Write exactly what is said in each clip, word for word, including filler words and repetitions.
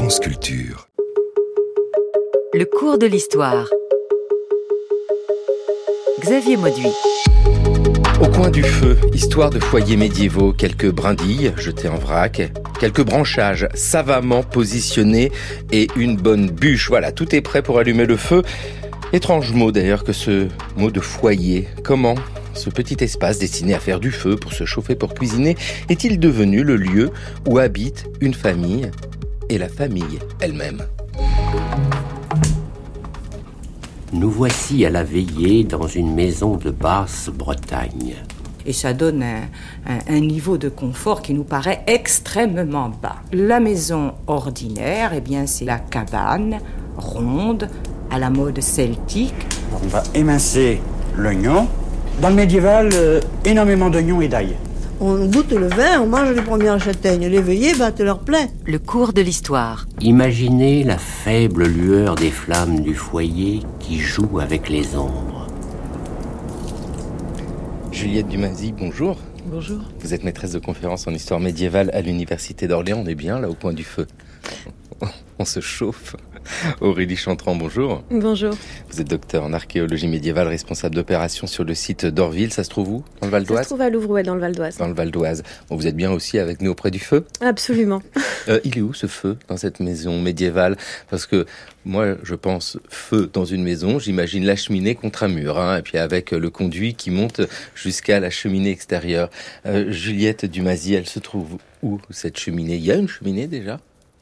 France Culture. Le cours de l'histoire. Xavier Mauduit. Au coin du feu, histoire de foyers médiévaux, quelques brindilles jetées en vrac, quelques branchages savamment positionnés et une bonne bûche. Voilà, tout est prêt pour allumer le feu. Étrange mot d'ailleurs que ce mot de foyer. Comment ce petit espace destiné à faire du feu, pour se chauffer, pour cuisiner, est-il devenu le lieu où habite une famille et la famille elle-même? Nous voici à la veillée dans une maison de Basse-Bretagne. Et ça donne un, un, un niveau de confort qui nous paraît extrêmement bas. La maison ordinaire, eh bien, c'est la cabane ronde, à la mode celtique. On va émincer l'oignon. Dans le médiéval, euh, énormément d'oignons et d'ail. On goûte le vin, on mange les premières châtaignes. Les veillées battent leur plein. Le cours de l'histoire. Imaginez la faible lueur des flammes du foyer qui joue avec les ombres. Juliette Dumazy, bonjour. Bonjour. Vous êtes maîtresse de conférences en histoire médiévale à l'Université d'Orléans. On est bien là au coin du feu. On se chauffe. Aurélie Chantran, bonjour. Bonjour. Vous êtes docteur en archéologie médiévale, responsable d'opérations sur le site d'Orville. Ça se trouve où? Dans le Val d'Oise? Ça se trouve à Louvrouet, dans le Val d'Oise. Dans le Val d'Oise. Bon, vous êtes bien aussi avec nous auprès du feu? Absolument. Euh, il est où ce feu dans cette maison médiévale? Parce que moi, je pense feu dans une maison, j'imagine la cheminée contre un mur, hein, et puis avec le conduit qui monte jusqu'à la cheminée extérieure. Euh, Juliette Dumazy, elle se trouve où cette cheminée? Il y a une cheminée déjà?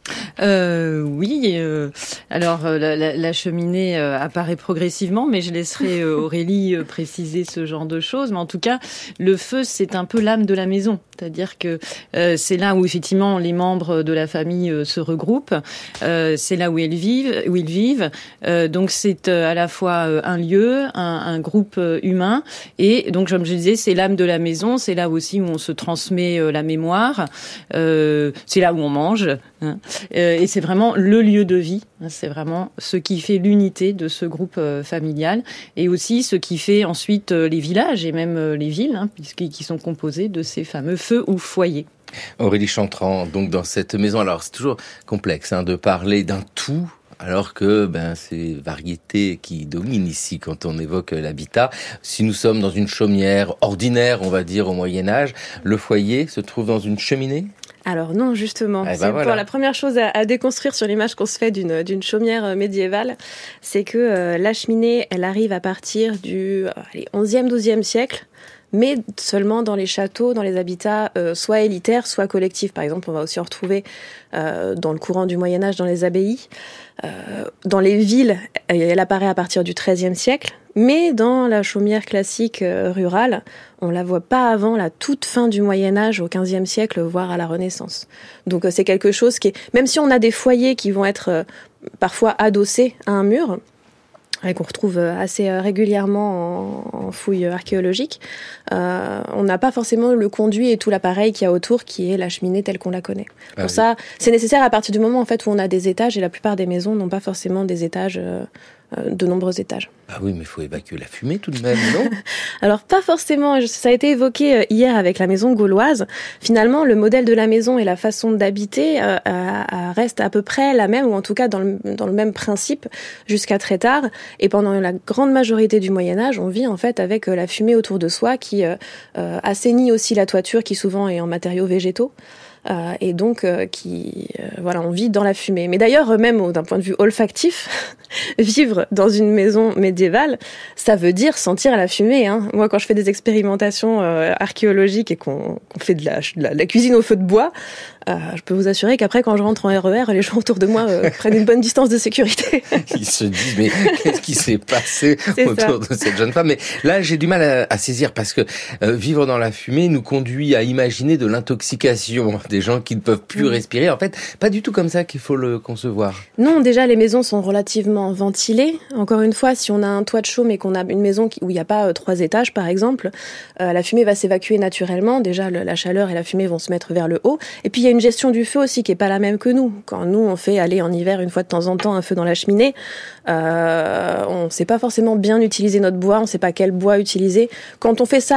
Euh, oui, euh, alors euh, la, la, la cheminée euh, apparaît progressivement, mais je laisserai euh, Aurélie euh, préciser ce genre de choses. Mais en tout cas, le feu, c'est un peu l'âme de la maison. C'est-à-dire que euh, c'est là où effectivement les membres de la famille euh, se regroupent, euh, c'est là où ils vivent, où ils vivent. Euh, donc c'est euh, à la fois euh, un lieu, un, un groupe euh, humain, et donc comme je disais, c'est l'âme de la maison. C'est là aussi où on se transmet euh, la mémoire. Euh, c'est là où on mange. Hein. Euh, et c'est vraiment le lieu de vie. Hein, c'est vraiment ce qui fait l'unité de ce groupe euh, familial, et aussi ce qui fait ensuite euh, les villages et même euh, les villes, hein, puisqu'ils qui sont composés de ces fameux feu ou foyer. Aurélie Chantran, donc dans cette maison, alors c'est toujours complexe hein, de parler d'un tout, alors que ben, c'est variété qui domine ici quand on évoque l'habitat. Si nous sommes dans une chaumière ordinaire, on va dire au Moyen-Âge, le foyer se trouve dans une cheminée ? Alors non, justement, eh ben c'est voilà. Pour la première chose à, à déconstruire sur l'image qu'on se fait d'une, d'une chaumière médiévale, c'est que euh, la cheminée, elle arrive à partir du allez, onzième, douzième siècle, mais seulement dans les châteaux, dans les habitats euh, soit élitaires, soit collectifs. Par exemple, on va aussi en retrouver euh, dans le courant du Moyen-Âge, dans les abbayes. Euh, dans les villes, elle apparaît à partir du treizième siècle, mais dans la chaumière classique euh, rurale, on la voit pas avant la toute fin du Moyen-Âge, au quinzième siècle, voire à la Renaissance. Donc euh, c'est quelque chose qui est... Même si on a des foyers qui vont être euh, parfois adossés à un mur, et qu'on retrouve assez régulièrement en, en fouilles archéologiques, euh, on n'a pas forcément le conduit et tout l'appareil qu'il y a autour, qui est la cheminée telle qu'on la connaît. Ah Pour oui. ça, c'est nécessaire à partir du moment en fait, où on a des étages, et la plupart des maisons n'ont pas forcément des étages, euh, de nombreux étages. Ah oui, mais il faut évacuer la fumée tout de même, non? Alors pas forcément, ça a été évoqué hier avec la maison gauloise. Finalement, le modèle de la maison et la façon d'habiter euh, euh, reste à peu près la même, ou en tout cas dans le, dans le même principe, jusqu'à très tard. Et pendant la grande majorité du Moyen-Âge, on vit en fait avec la fumée autour de soi qui euh, euh, assainit aussi la toiture, qui souvent est en matériaux végétaux. Euh, et donc euh, qui euh, voilà, on vit dans la fumée. Mais d'ailleurs, même au, d'un point de vue olfactif, vivre dans une maison médiévale, ça veut dire sentir la fumée. Hein. Moi, quand je fais des expérimentations euh, archéologiques et qu'on, qu'on fait de la, de la, de la cuisine au feu de bois, euh, je peux vous assurer qu'après, quand je rentre en R E R, les gens autour de moi euh, prennent une bonne distance de sécurité. Ils se disent, mais qu'est-ce qui s'est passé C'est autour ça. de cette jeune femme? Mais là, j'ai du mal à, à saisir, parce que euh, vivre dans la fumée nous conduit à imaginer de l'intoxication, des gens qui ne peuvent plus mmh. respirer. En fait, pas du tout comme ça qu'il faut le concevoir. Non, déjà, les maisons sont relativement ventilées. Encore une fois, si on a un toit de chaume et qu'on a une maison qui, où il n'y a pas euh, trois étages, par exemple, euh, la fumée va s'évacuer naturellement. Déjà, le, la chaleur et la fumée vont se mettre vers le haut. Et puis, il y a une gestion du feu aussi qui est pas la même que nous. Quand nous, on fait aller en hiver, une fois de temps en temps, un feu dans la cheminée, euh, on ne sait pas forcément bien utiliser notre bois, on ne sait pas quel bois utiliser. Quand on fait ça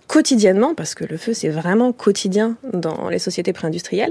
quotidiennement, parce que le feu c'est vraiment quotidien dans les sociétés pré-industrielles,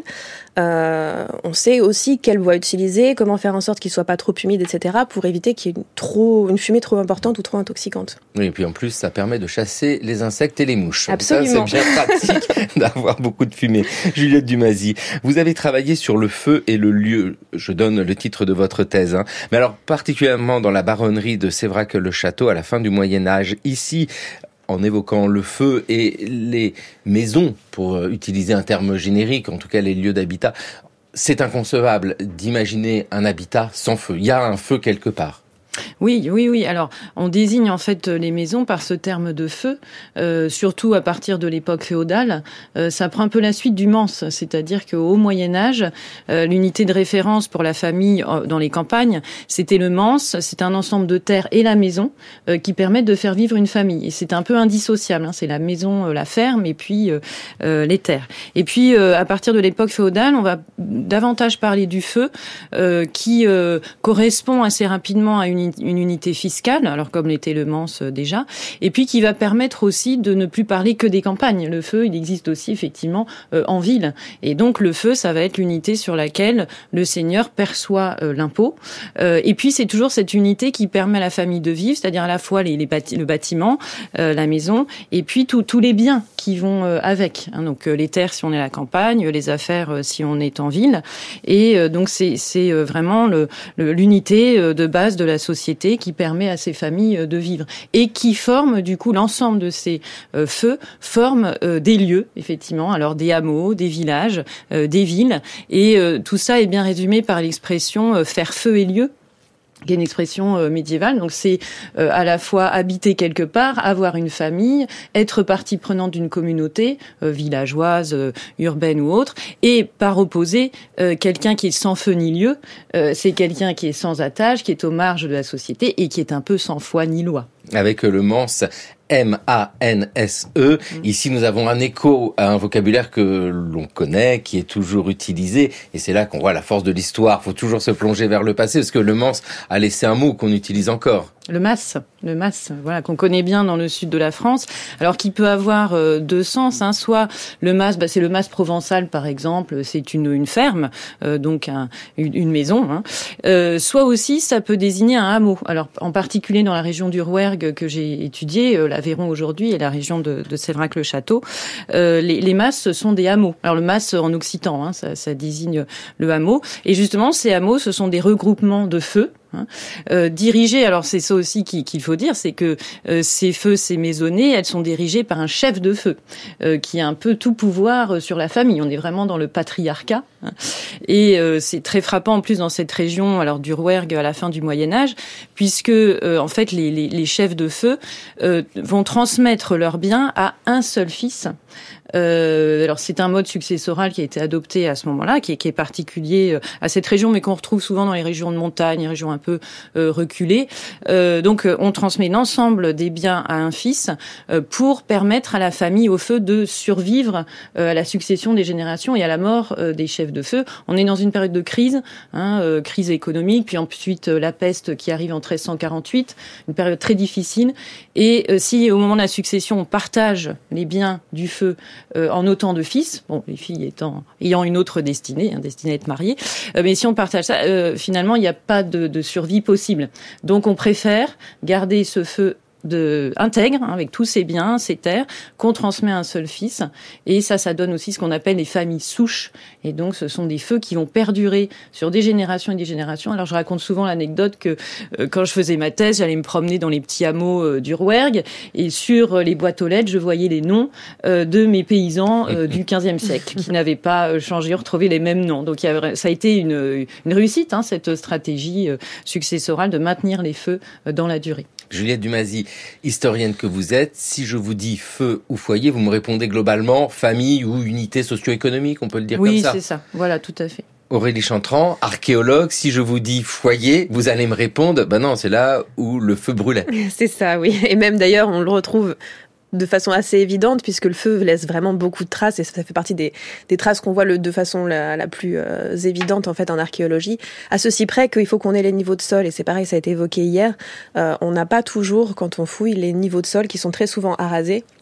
euh, on sait aussi quelle bois utiliser, comment faire en sorte qu'il soit pas trop humide, et cetera, pour éviter qu'il y ait une, trop, une fumée trop importante ou trop intoxicante. Oui, et puis en plus, ça permet de chasser les insectes et les mouches. Absolument. Ça, c'est bien pratique d'avoir beaucoup de fumée. Juliette Dumazy, vous avez travaillé sur le feu et le lieu. Je donne le titre de votre thèse. Hein. Mais alors, particulièrement dans la baronnerie de Séverac-le-Château à la fin du Moyen-Âge. Ici, en évoquant le feu et les maisons, pour utiliser un terme générique, en tout cas les lieux d'habitat, c'est inconcevable d'imaginer un habitat sans feu. Il y a un feu quelque part. Oui, oui, oui. Alors, on désigne en fait les maisons par ce terme de feu, euh, surtout à partir de l'époque féodale. Euh, ça prend un peu la suite du manse, c'est-à-dire qu'au Moyen-Âge, euh, l'unité de référence pour la famille euh, dans les campagnes, c'était le manse. C'est un ensemble de terres et la maison euh, qui permettent de faire vivre une famille. Et c'est un peu indissociable. Hein. C'est la maison, euh, la ferme, et puis euh, euh, les terres. Et puis, euh, à partir de l'époque féodale, on va davantage parler du feu, euh, qui euh, correspond assez rapidement à une une unité fiscale, alors comme l'était le manse déjà, et puis qui va permettre aussi de ne plus parler que des campagnes. Le feu, il existe aussi effectivement euh, en ville. Et donc le feu, ça va être l'unité sur laquelle le seigneur perçoit euh, l'impôt. Euh, et puis c'est toujours cette unité qui permet à la famille de vivre, c'est-à-dire à la fois les, les bâti- le bâtiment, euh, la maison, et puis tous les biens qui vont euh, avec. Hein, donc euh, les terres si on est à la campagne, les affaires euh, si on est en ville. Et euh, donc c'est, c'est euh, vraiment le, le, l'unité euh, de base de la société qui permet à ces familles de vivre et qui forme du coup l'ensemble de ces euh, feux forment euh, des lieux effectivement, alors des hameaux, des villages, euh, des villes et euh, tout ça est bien résumé par l'expression euh, faire feu et lieu, qui est une expression euh, médiévale. Donc c'est euh, à la fois habiter quelque part, avoir une famille, être partie prenante d'une communauté euh, villageoise, euh, urbaine ou autre, et par opposé, euh, quelqu'un qui est sans feu ni lieu, euh, c'est quelqu'un qui est sans attache, qui est aux marges de la société et qui est un peu sans foi ni loi. Avec le manse, M A N S E. Mmh. Ici, nous avons un écho à un vocabulaire que l'on connaît, qui est toujours utilisé. Et c'est là qu'on voit la force de l'histoire. Il faut toujours se plonger vers le passé, parce que le manse a laissé un mot qu'on utilise encore. Le mas, le mas, voilà, qu'on connaît bien dans le sud de la France, alors qui peut avoir euh, deux sens, hein. Soit le mas, bah, c'est le mas provençal par exemple, c'est une, une ferme, euh, donc un, une, une maison, hein. Euh, soit aussi ça peut désigner un hameau. Alors en particulier dans la région du Rouergue que j'ai étudiée, euh, l'Aveyron aujourd'hui et la région de, de Séverac-le-Château, euh, les, les mas ce sont des hameaux. Alors le mas en occitan, hein, ça, ça désigne le hameau, et justement ces hameaux ce sont des regroupements de feux. Hein, euh, dirigées, alors c'est ça aussi qu'il, qu'il faut dire, c'est que euh, ces feux, ces maisonnées, elles sont dirigées par un chef de feu euh, qui a un peu tout pouvoir sur la famille. On est vraiment dans le patriarcat, hein, et euh, c'est très frappant en plus dans cette région, alors du Rouergue à la fin du Moyen Âge, puisque euh, en fait les, les, les chefs de feu euh, vont transmettre leurs biens à un seul fils. Euh, alors c'est un mode successoral qui a été adopté à ce moment-là, qui est, qui est particulier à cette région, mais qu'on retrouve souvent dans les régions de montagne, les régions un peu euh, reculées. Euh, donc on transmet l'ensemble des biens à un fils euh, pour permettre à la famille au feu de survivre euh, à la succession des générations et à la mort euh, des chefs de feu. On est dans une période de crise, hein, euh, crise économique, puis ensuite euh, la peste qui arrive en treize cent quarante-huit, une période très difficile. Et euh, si au moment de la succession on partage les biens du feu Euh, en autant de fils, bon, les filles étant ayant une autre destinée, hein, destinée à être mariées, euh, mais si on partage ça, euh, finalement, il n'y a pas de, de survie possible. Donc, on préfère garder ce feu de intègre, hein, avec tous ses biens, ses terres, qu'on transmet à un seul fils. Et ça, ça donne aussi ce qu'on appelle les familles souches. Et donc, ce sont des feux qui vont perdurer sur des générations et des générations. Alors, je raconte souvent l'anecdote que euh, quand je faisais ma thèse, j'allais me promener dans les petits hameaux euh, du Rouergue, et sur euh, les boîtes aux lettres, je voyais les noms euh, de mes paysans euh, du quinzième siècle, qui n'avaient pas euh, changé, retrouvé les mêmes noms. Donc, il y a, ça a été une, une réussite, hein, cette stratégie euh, successorale de maintenir les feux euh, dans la durée. Juliette Dumazy, historienne que vous êtes, si je vous dis feu ou foyer, vous me répondez globalement famille ou unité socio-économique, on peut le dire oui, comme ça. Oui, c'est ça. Voilà, tout à fait. Aurélie Chantran, archéologue, si je vous dis foyer, vous allez me répondre, ben non, c'est là où le feu brûlait. C'est ça, oui. Et même d'ailleurs, on le retrouve de façon assez évidente, puisque le feu laisse vraiment beaucoup de traces, et ça fait partie des, des traces qu'on voit le, de façon la, la plus euh, évidente en fait en archéologie, à ceci près qu'il faut qu'on ait les niveaux de sol, et c'est pareil, ça a été évoqué hier, euh, on n'a pas toujours, quand on fouille, les niveaux de sol qui sont très souvent arasés.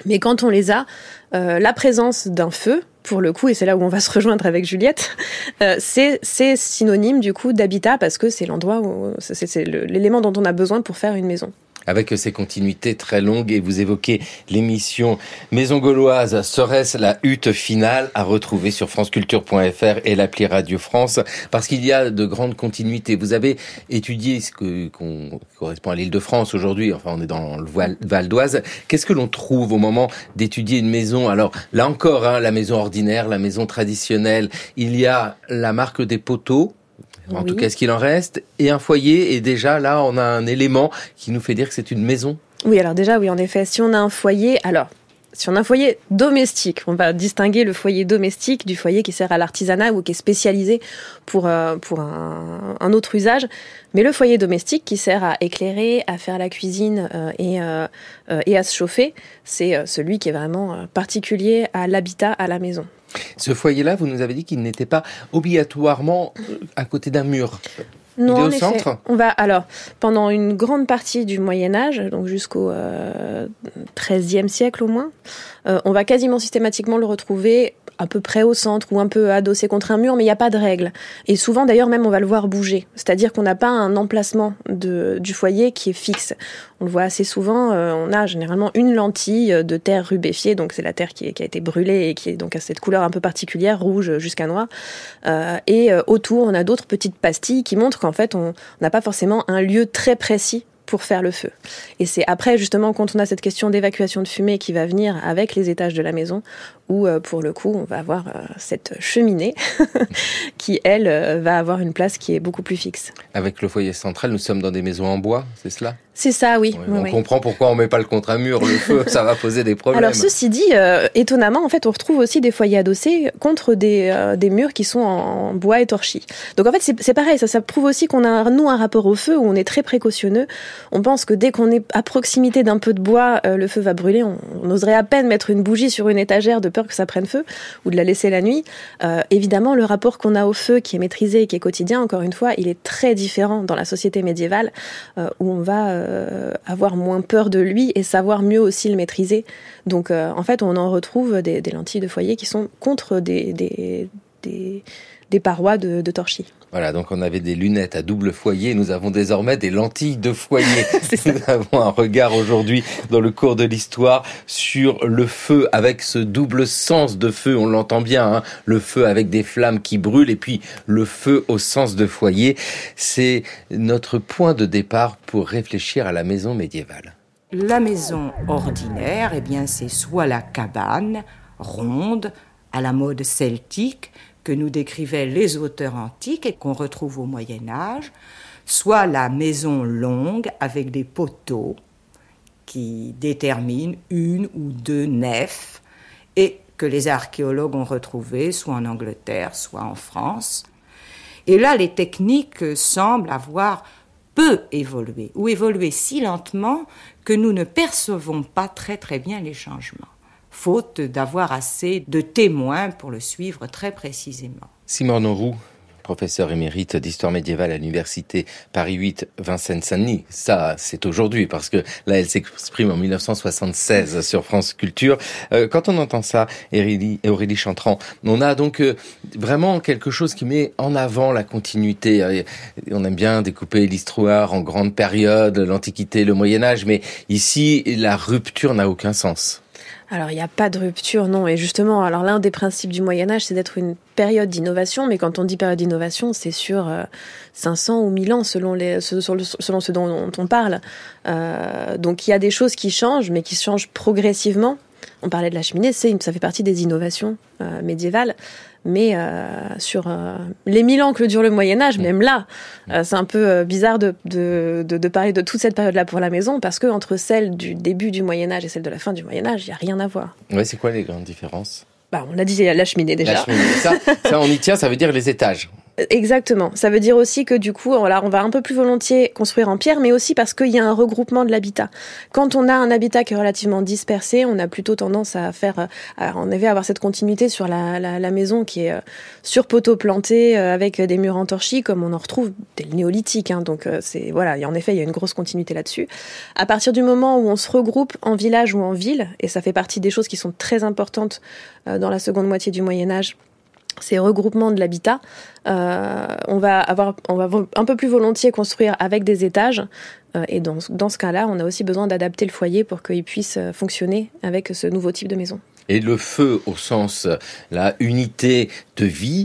Mais quand on les a, euh, la présence d'un feu, pour le coup, et c'est là où on va se rejoindre avec Juliette, euh, c'est, c'est synonyme du coup d'habitat parce que c'est l'endroit où c'est, c'est le, l'élément dont on a besoin pour faire une maison. Avec ces continuités très longues, et vous évoquez l'émission Maison Gauloise, serait-ce la hutte finale, à retrouver sur franceculture point f r et l'appli Radio France, parce qu'il y a de grandes continuités. Vous avez étudié ce que, qu'on correspond à l'Île-de-France aujourd'hui, enfin on est dans le Val, Val d'Oise. Qu'est-ce que l'on trouve au moment d'étudier une maison? Alors là encore, hein, la maison ordinaire, la maison traditionnelle, il y a la marque des poteaux, en oui. tout cas ce qu'il en reste, et un foyer, et déjà là on a un élément qui nous fait dire que c'est une maison. Oui, alors déjà oui, en effet, si on a un foyer, alors si on a un foyer domestique, on va distinguer le foyer domestique du foyer qui sert à l'artisanat ou qui est spécialisé pour, euh, pour un, un autre usage. Mais le foyer domestique qui sert à éclairer, à faire la cuisine euh, et, euh, euh, et à se chauffer, c'est euh, celui qui est vraiment euh, particulier à l'habitat, à la maison. Ce foyer-là, vous nous avez dit qu'il n'était pas obligatoirement à côté d'un mur. Non, il est en au effet. centre. On va alors pendant une grande partie du Moyen Âge, donc jusqu'au euh, treizième siècle au moins, euh, on va quasiment systématiquement le retrouver à peu près au centre ou un peu adossé contre un mur, mais il n'y a pas de règle. Et souvent, d'ailleurs, même, on va le voir bouger. C'est-à-dire qu'on n'a pas un emplacement de, du foyer qui est fixe. On le voit assez souvent. Euh, on a généralement une lentille de terre rubéfiée, donc c'est la terre qui, est, qui a été brûlée et qui est donc à cette couleur un peu particulière, rouge jusqu'à noir. Euh, et euh, autour, on a d'autres petites pastilles qui montrent qu'en fait, on n'a pas forcément un lieu très précis pour faire le feu. Et c'est après, justement, quand on a cette question d'évacuation de fumée qui va venir avec les étages de la maison, où, euh, pour le coup, on va avoir euh, cette cheminée qui, elle, euh, va avoir une place qui est beaucoup plus fixe. Avec le foyer central, nous sommes dans des maisons en bois, c'est cela ? C'est ça, oui. oui oui on oui. comprend pourquoi on met pas le contre-un-mur, le feu, ça va poser des problèmes. Alors, ceci dit, euh, étonnamment, en fait, on retrouve aussi des foyers adossés contre des, euh, des murs qui sont en bois étorchis. Donc, en fait, c'est, c'est pareil, ça, ça prouve aussi qu'on a, nous, un rapport au feu où on est très précautionneux. On pense que dès qu'on est à proximité d'un peu de bois, euh, le feu va brûler. On, on oserait à peine mettre une bougie sur une étagère de peur que ça prenne feu ou de la laisser la nuit. Euh, évidemment, le rapport qu'on a au feu qui est maîtrisé et qui est quotidien, encore une fois, il est très différent dans la société médiévale euh, où on va euh, avoir moins peur de lui et savoir mieux aussi le maîtriser. Donc, euh, en fait, on en retrouve des, des lentilles de foyer qui sont contre des, des, des, des parois de, de torchis. Voilà, donc on avait des lunettes à double foyer, nous avons désormais des lentilles de foyer. Nous avons un regard aujourd'hui dans le cours de l'histoire sur le feu, avec ce double sens de feu, on l'entend bien, hein, le feu avec des flammes qui brûlent et puis le feu au sens de foyer. C'est notre point de départ pour réfléchir à la maison médiévale. La maison ordinaire, eh bien, c'est soit la cabane ronde à la mode celtique, que nous décrivaient les auteurs antiques et qu'on retrouve au Moyen-Âge, soit la maison longue avec des poteaux qui déterminent une ou deux nefs et que les archéologues ont retrouvées soit en Angleterre, soit en France. Et là, les techniques semblent avoir peu évolué ou évolué si lentement que nous ne percevons pas très très bien les changements, faute d'avoir assez de témoins pour le suivre très précisément. Simone Auroux, professeur émérite d'histoire médiévale à l'université Paris huit, Vincennes-Saint-Denis. Ça, c'est aujourd'hui, parce que là, elle s'exprime en dix-neuf cent soixante-seize sur France Culture. Euh, quand on entend ça, Aurélie, Aurélie Chantran, on a donc euh, vraiment quelque chose qui met en avant la continuité. Euh, on aime bien découper l'histoire en grandes périodes, l'Antiquité, le Moyen-Âge, mais ici, la rupture n'a aucun sens. Alors, il n'y a pas de rupture, non. Et justement, alors l'un des principes du Moyen-Âge, c'est d'être une période d'innovation. Mais quand on dit période d'innovation, c'est sur euh, cinq cents ou mille ans, selon, les, selon ce dont on parle. Euh, donc, il y a des choses qui changent, mais qui changent progressivement. On parlait de la cheminée, c'est une, ça fait partie des innovations euh, médiévales. Mais euh, sur euh, les mille ans que dure le Moyen-Âge, même là, euh, c'est un peu euh, bizarre de, de, de, de parler de toute cette période-là pour la maison, parce que entre celle du début du Moyen-Âge et celle de la fin du Moyen-Âge, il n'y a rien à voir. Ouais, c'est quoi les grandes différences ? Bah, on a dit la cheminée déjà. La cheminée, ça, ça, on y tient, ça veut dire les étages. Exactement. Ça veut dire aussi que du coup, voilà, on va un peu plus volontiers construire en pierre, mais aussi parce qu'il y a un regroupement de l'habitat. Quand on a un habitat qui est relativement dispersé, on a plutôt tendance à faire, à, en effet, avoir cette continuité sur la, la, la maison qui est sur poteaux plantés avec des murs en torchis, comme on en retrouve dès le néolithique. Hein. Donc c'est voilà, et en effet, il y a une grosse continuité là-dessus. À partir du moment où on se regroupe en village ou en ville, et ça fait partie des choses qui sont très importantes dans la seconde moitié du Moyen Âge. Ces regroupements de l'habitat, euh, on va avoir, on va un peu plus volontiers construire avec des étages. Euh, et dans, dans ce cas-là, on a aussi besoin d'adapter le foyer pour qu'il puisse fonctionner avec ce nouveau type de maison. Et le feu, au sens, la unité de vie,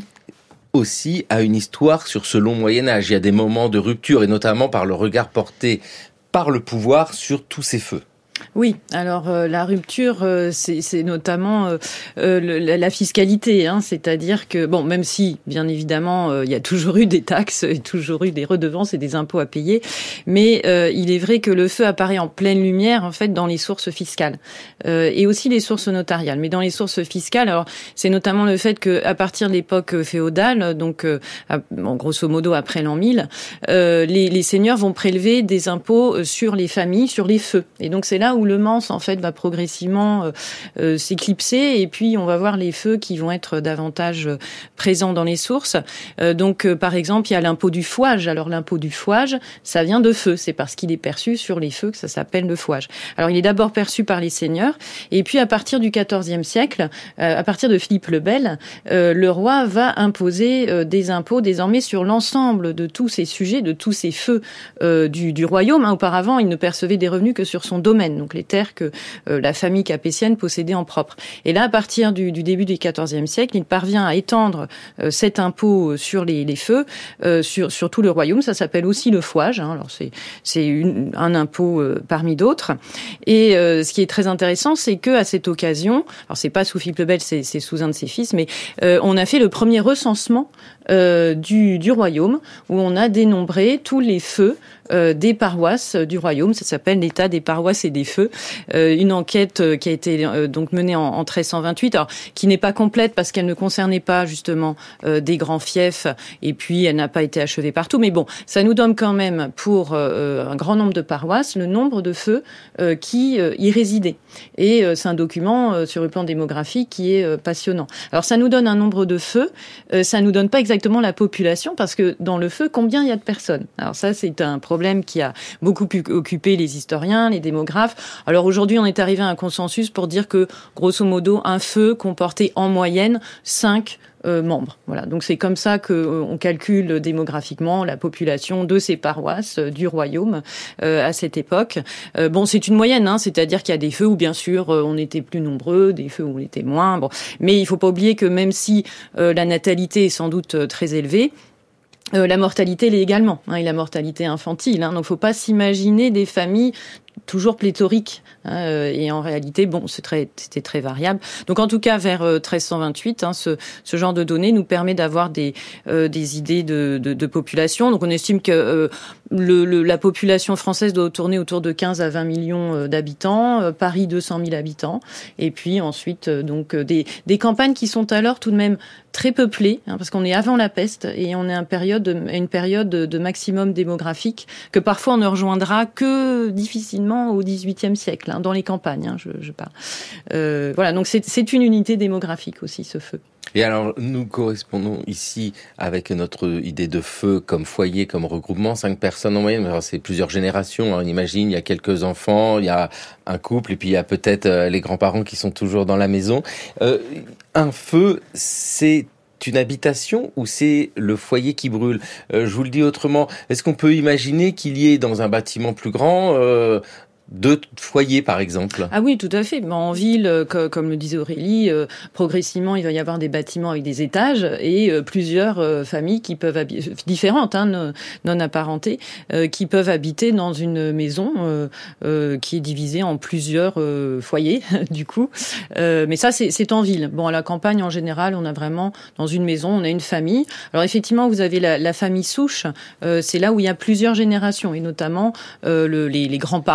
aussi a une histoire sur ce long Moyen-Âge. Il y a des moments de rupture, et notamment par le regard porté par le pouvoir sur tous ces feux. Oui, alors euh, la rupture, euh, c'est, c'est notamment euh, euh, le, la fiscalité, hein, c'est-à-dire que, bon, même si, bien évidemment, euh, il y a toujours eu des taxes, et toujours eu des redevances et des impôts à payer, mais euh, il est vrai que le feu apparaît en pleine lumière, en fait, dans les sources fiscales, euh, et aussi les sources notariales. Mais dans les sources fiscales, alors, c'est notamment le fait qu'à partir de l'époque féodale, donc, euh, à, bon, grosso modo après l'an mille, euh, les, les seigneurs vont prélever des impôts sur les familles, sur les feux. Et donc, c'est là où le manse en fait va progressivement euh, euh, s'éclipser et puis on va voir les feux qui vont être davantage euh, présents dans les sources. Euh, donc euh, par exemple il y a l'impôt du fouage. Alors l'impôt du fouage, ça vient de feu, c'est parce qu'il est perçu sur les feux que ça s'appelle le fouage. Alors il est d'abord perçu par les seigneurs et puis à partir du quatorzième siècle, euh, à partir de Philippe le Bel, euh, le roi va imposer euh, des impôts désormais sur l'ensemble de tous ces sujets, de tous ces feux euh, du, du royaume. Hein, auparavant il ne percevait des revenus que sur son domaine. Donc les terres que euh, la famille capétienne possédait en propre. Et là, à partir du, du début du quatorzième siècle, il parvient à étendre euh, cet impôt sur les, les feux euh, sur, sur tout le royaume. Ça s'appelle aussi le fouage. Hein. Alors c'est, c'est une, un impôt euh, parmi d'autres. Et euh, ce qui est très intéressant, c'est que à cette occasion, alors c'est pas sous Philippe le Bel, c'est, c'est sous un de ses fils, mais euh, on a fait le premier recensement euh, du, du royaume où on a dénombré tous les feux euh, des paroisses du royaume. Ça s'appelle l'état des paroisses et des feux. Euh, une enquête euh, qui a été euh, donc menée en, en treize cent vingt-huit, alors qui n'est pas complète parce qu'elle ne concernait pas justement euh, des grands fiefs et puis elle n'a pas été achevée partout. Mais bon, ça nous donne quand même pour euh, un grand nombre de paroisses le nombre de feux euh, qui euh, y résidaient. Et euh, c'est un document euh, sur le plan démographique qui est euh, passionnant. Alors ça nous donne un nombre de feux, euh, ça nous donne pas exactement la population parce que dans le feu, combien il y a de personnes? Alors ça, c'est un problème qui a beaucoup pu occuper les historiens, les démographes. Alors aujourd'hui, on est arrivé à un consensus pour dire que, grosso modo, un feu comportait en moyenne cinq euh, membres. Voilà. Donc c'est comme ça qu'on euh, calcule démographiquement la population de ces paroisses euh, du royaume euh, à cette époque. Euh, bon, c'est une moyenne, hein, c'est-à-dire qu'il y a des feux où bien sûr euh, on était plus nombreux, des feux où on était moins. Bon, mais il faut pas oublier que même si euh, la natalité est sans doute euh, très élevée, Euh, la mortalité l'est également, hein, et la mortalité infantile. Hein, donc, faut pas s'imaginer des familles toujours pléthoriques. Hein, euh, et en réalité, bon, c'est très, c'était très variable. Donc, en tout cas, vers euh, treize cent vingt-huit, hein, ce, ce genre de données nous permet d'avoir des, euh, des idées de, de, de population. Donc, on estime que euh, le, le, la population française doit tourner autour de quinze à vingt millions euh, d'habitants. Euh, Paris, deux cent mille habitants. Et puis ensuite, euh, donc euh, des, des campagnes qui sont alors tout de même très peuplées, hein, parce qu'on est avant la peste et on est à une période de, une période de, de maximum démographique que parfois on ne rejoindra que difficilement au dix-huitième siècle, hein, dans les campagnes, hein, je, je parle. Euh, voilà, donc c'est, c'est une unité démographique aussi, ce feu. Et alors, nous correspondons ici avec notre idée de feu comme foyer, comme regroupement, cinq personnes en moyenne. Alors, c'est plusieurs générations, hein. On imagine, il y a quelques enfants, il y a un couple, et puis il y a peut-être euh, les grands-parents qui sont toujours dans la maison. Euh, un feu, c'est une habitation ou c'est le foyer qui brûle? euh, Je vous le dis autrement, est-ce qu'on peut imaginer qu'il y ait dans un bâtiment plus grand euh, deux foyers, par exemple? Ah oui, tout à fait. En ville, comme le disait Aurélie, euh, progressivement, il va y avoir des bâtiments avec des étages et euh, plusieurs euh, familles qui peuvent habiter, différentes, hein, non apparentées, euh, qui peuvent habiter dans une maison euh, euh, qui est divisée en plusieurs euh, foyers, du coup. Euh, mais ça, c'est, c'est en ville. Bon, à la campagne, en général, on a vraiment, dans une maison, on a une famille. Alors, effectivement, vous avez la, la famille souche. Euh, c'est là où il y a plusieurs générations, et notamment euh, le, les, les grands-parents.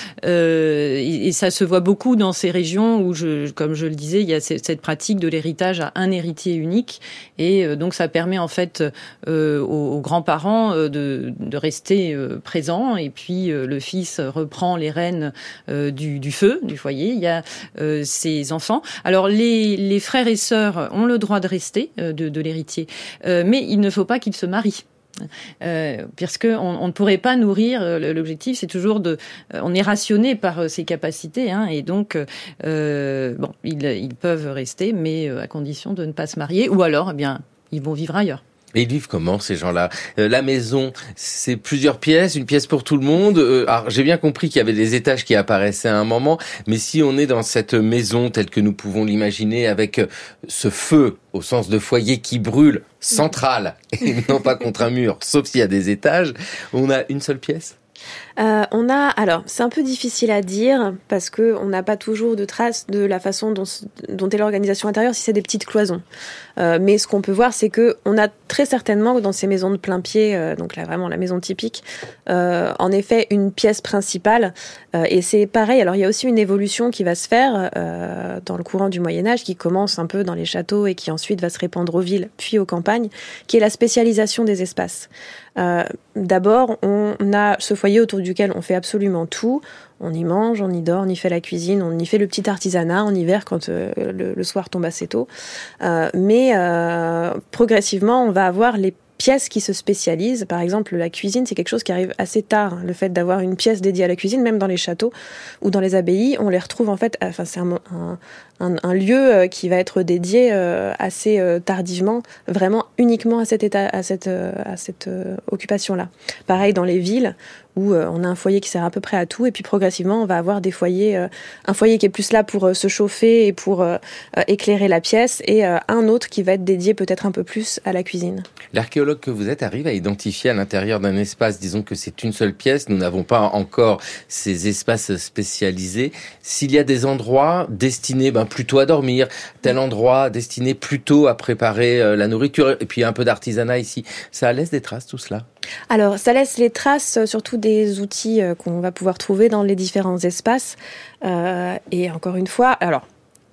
euh, et, et ça se voit beaucoup dans ces régions où, je, comme je le disais, il y a cette, cette pratique de l'héritage à un héritier unique. Et euh, donc, ça permet en fait euh, aux, aux grands-parents euh, de, de rester euh, présents. Et puis, euh, le fils reprend les rênes euh, du, du feu, du foyer. Il y a euh, ses enfants. Alors, les, les frères et sœurs ont le droit de rester euh, de, de l'héritier, euh, mais il ne faut pas qu'ils se marient. Euh, puisque on, on ne pourrait pas nourrir. L'objectif, c'est toujours de. On est rationné par ses capacités, hein, et donc euh, bon, ils, ils peuvent rester, mais à condition de ne pas se marier, ou alors, eh bien, ils vont vivre ailleurs. Et ils vivent comment, ces gens-là ? euh, La maison, c'est plusieurs pièces, une pièce pour tout le monde. Euh, alors, j'ai bien compris qu'il y avait des étages qui apparaissaient à un moment, mais si on est dans cette maison telle que nous pouvons l'imaginer, avec ce feu, au sens de foyer qui brûle, central, et non pas contre un mur, sauf s'il y a des étages, on a une seule pièce ? Euh, on a, alors c'est un peu difficile à dire parce que on n'a pas toujours de traces de la façon dont, dont est l'organisation intérieure si c'est des petites cloisons. Euh, mais ce qu'on peut voir, c'est que on a très certainement dans ces maisons de plein pied, euh, donc là vraiment la maison typique, euh, en effet une pièce principale. Euh, et c'est pareil. Alors il y a aussi une évolution qui va se faire euh, dans le courant du Moyen Âge, qui commence un peu dans les châteaux et qui ensuite va se répandre aux villes puis aux campagnes, qui est la spécialisation des espaces. Euh, d'abord, on a ce foyer autour duquel on fait absolument tout. On y mange, on y dort, on y fait la cuisine, on y fait le petit artisanat en hiver quand euh, le, le soir tombe assez tôt. Euh, mais euh, progressivement, on va avoir les pièces qui se spécialisent. Par exemple, la cuisine, c'est quelque chose qui arrive assez tard. Le fait d'avoir une pièce dédiée à la cuisine, même dans les châteaux ou dans les abbayes, on les retrouve en fait. Enfin, c'est un, un, un, un lieu qui va être dédié euh, assez euh, tardivement, vraiment uniquement à cette état, à cette, euh, à cette euh, occupation-là. Pareil dans les villes, où euh, on a un foyer qui sert à peu près à tout, et puis progressivement, on va avoir des foyers, euh, un foyer qui est plus là pour euh, se chauffer et pour euh, euh, éclairer la pièce, et euh, un autre qui va être dédié peut-être un peu plus à la cuisine. L'archéologue que vous êtes arrive à identifier à l'intérieur d'un espace, disons que c'est une seule pièce, nous n'avons pas encore ces espaces spécialisés. S'il y a des endroits destinés ben, plutôt à dormir, tel endroit destiné plutôt à préparer euh, la nourriture, et puis un peu d'artisanat ici, ça laisse des traces tout cela ? Alors, ça laisse les traces, surtout des outils euh, qu'on va pouvoir trouver dans les différents espaces. Euh, et encore une fois, alors,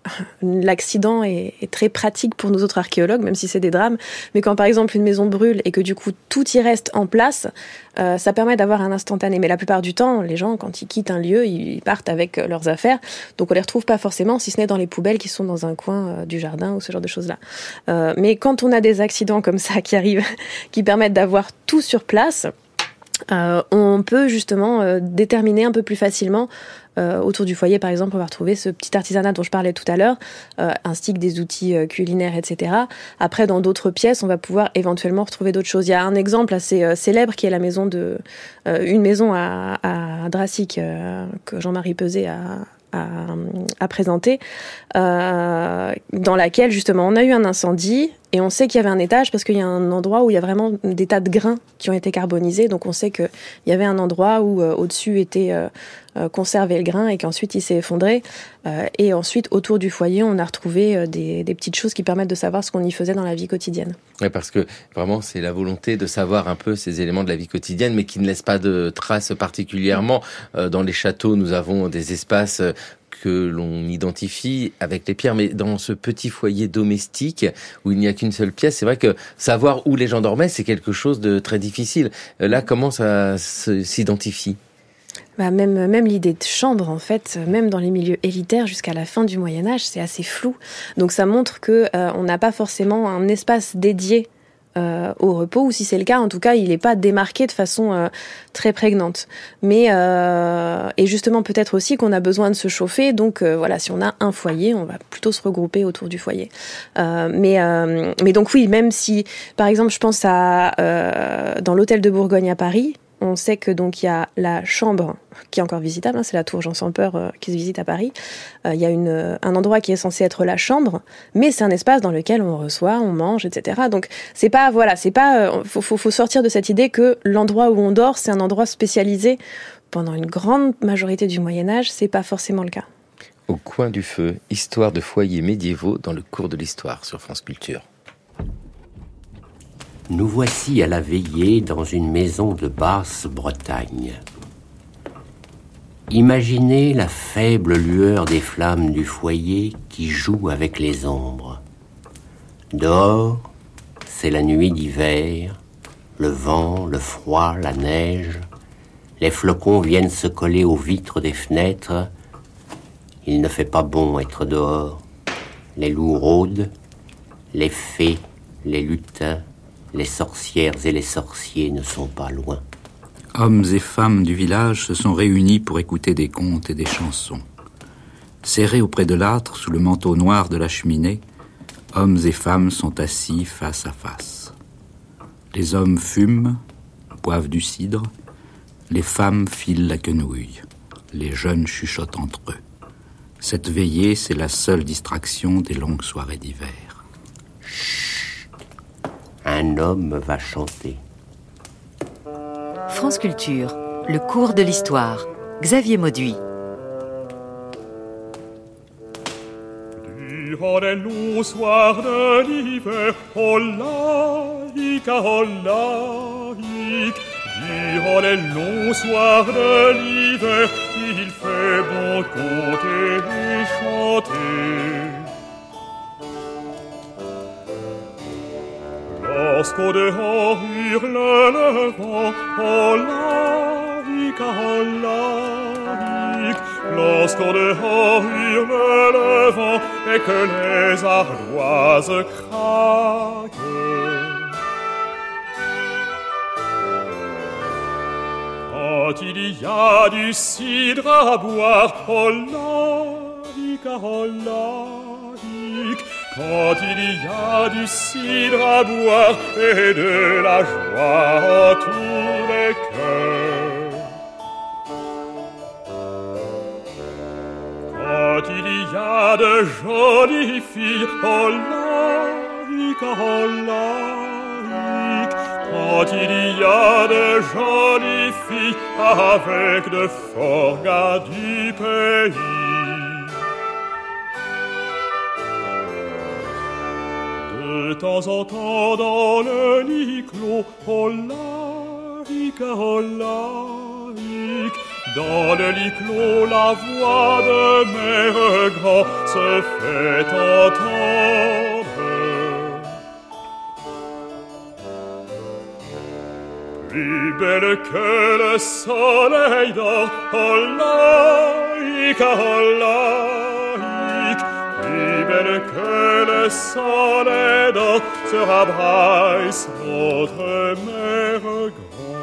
l'accident est, est très pratique pour nous autres archéologues, même si c'est des drames. Mais quand, par exemple, une maison brûle et que, du coup, tout y reste en place, euh, ça permet d'avoir un instantané. Mais la plupart du temps, les gens, quand ils quittent un lieu, ils partent avec leurs affaires. Donc, on les retrouve pas forcément, si ce n'est dans les poubelles qui sont dans un coin euh, du jardin ou ce genre de choses-là. Euh, mais quand on a des accidents comme ça qui arrivent, qui permettent d'avoir tout sur place, Euh, on peut justement euh, déterminer un peu plus facilement euh, autour du foyer, par exemple, on va retrouver ce petit artisanat dont je parlais tout à l'heure, euh, ainsi que des outils euh, culinaires, et cetera. Après, dans d'autres pièces, on va pouvoir éventuellement retrouver d'autres choses. Il y a un exemple assez euh, célèbre qui est la maison de euh, une maison à, à Drassic euh, que Jean-Marie Peuzet a À, à présenter, euh, dans laquelle justement on a eu un incendie et on sait qu'il y avait un étage parce qu'il y a un endroit où il y a vraiment des tas de grains qui ont été carbonisés, donc on sait qu'il y avait un endroit où euh, au-dessus était euh, euh, conservé le grain et qu'ensuite il s'est effondré, euh, et ensuite autour du foyer on a retrouvé euh, des, des petites choses qui permettent de savoir ce qu'on y faisait dans la vie quotidienne. Oui, parce que vraiment c'est la volonté de savoir un peu ces éléments de la vie quotidienne, mais qui ne laissent pas de traces particulièrement. Euh, dans les châteaux, nous avons des espaces que l'on identifie avec les pierres, mais dans ce petit foyer domestique où il n'y a qu'une seule pièce, c'est vrai que savoir où les gens dormaient, c'est quelque chose de très difficile. Là, comment ça s'identifie ? Bah même, même l'idée de chambre, en fait, même dans les milieux élitaires jusqu'à la fin du Moyen-Âge, c'est assez flou. Donc ça montre que euh, on n'a pas forcément un espace dédié Euh, au repos, ou si c'est le cas, en tout cas, il n'est pas démarqué de façon euh, très prégnante. Mais euh, et justement, peut-être aussi qu'on a besoin de se chauffer. Donc euh, voilà, si on a un foyer, on va plutôt se regrouper autour du foyer. Euh, mais euh, mais donc oui, même si, par exemple, je pense à euh, dans l'hôtel de Bourgogne à Paris. On sait que donc il y a la chambre qui est encore visitable, hein, c'est la tour Jean sans peur euh, qui se visite à Paris. Euh, il y a une, un endroit qui est censé être la chambre, mais c'est un espace dans lequel on reçoit, on mange, et cetera. Donc c'est pas voilà, c'est pas euh, faut, faut faut sortir de cette idée que l'endroit où on dort c'est un endroit spécialisé. Pendant une grande majorité du Moyen Âge, c'est pas forcément le cas. Au coin du feu, histoire de foyers médiévaux dans le cours de l'histoire sur France Culture. Nous voici à la veillée dans une maison de Basse-Bretagne. Imaginez la faible lueur des flammes du foyer qui joue avec les ombres. Dehors, c'est la nuit d'hiver, le vent, le froid, la neige. Les flocons viennent se coller aux vitres des fenêtres. Il ne fait pas bon être dehors. Les loups rôdent, les fées, les lutins, les sorcières et les sorciers ne sont pas loin. Hommes et femmes du village se sont réunis pour écouter des contes et des chansons. Serrés auprès de l'âtre, sous le manteau noir de la cheminée, hommes et femmes sont assis face à face. Les hommes fument, boivent du cidre, les femmes filent la quenouille, les jeunes chuchotent entre eux. Cette veillée, c'est la seule distraction des longues soirées d'hiver. Chut. Un homme va chanter. France Culture, le cours de l'histoire. Xavier Mauduit. Durant les longs soirs de l'hiver, oh laïque, oh laïque. Durant les longs soirs de l'hiver, il fait bon compter et chanter. Lorsqu'au dehors hurle le vent, oh laïque, oh laïque. Lorsqu'au dehors hurle le vent et que les ardoises craquent. Quand il y a du cidre à boire, oh laïque, oh laïque. Quand il y a du cidre à boire et de la joie autour des cœurs. Quand il y a de jolies filles, oh laïque, oh laïque. Quand il y a de jolies filles avec de forts gars du pays. De temps en temps dans le lit clos, oh laïque, oh laïque. Dans le lit clos, la voix de mère grand se fait entendre. Plus belle que le soleil d'or, oh laïque, oh laïque. Plus belle que le soleil d'or sera Bryce, notre mère grande.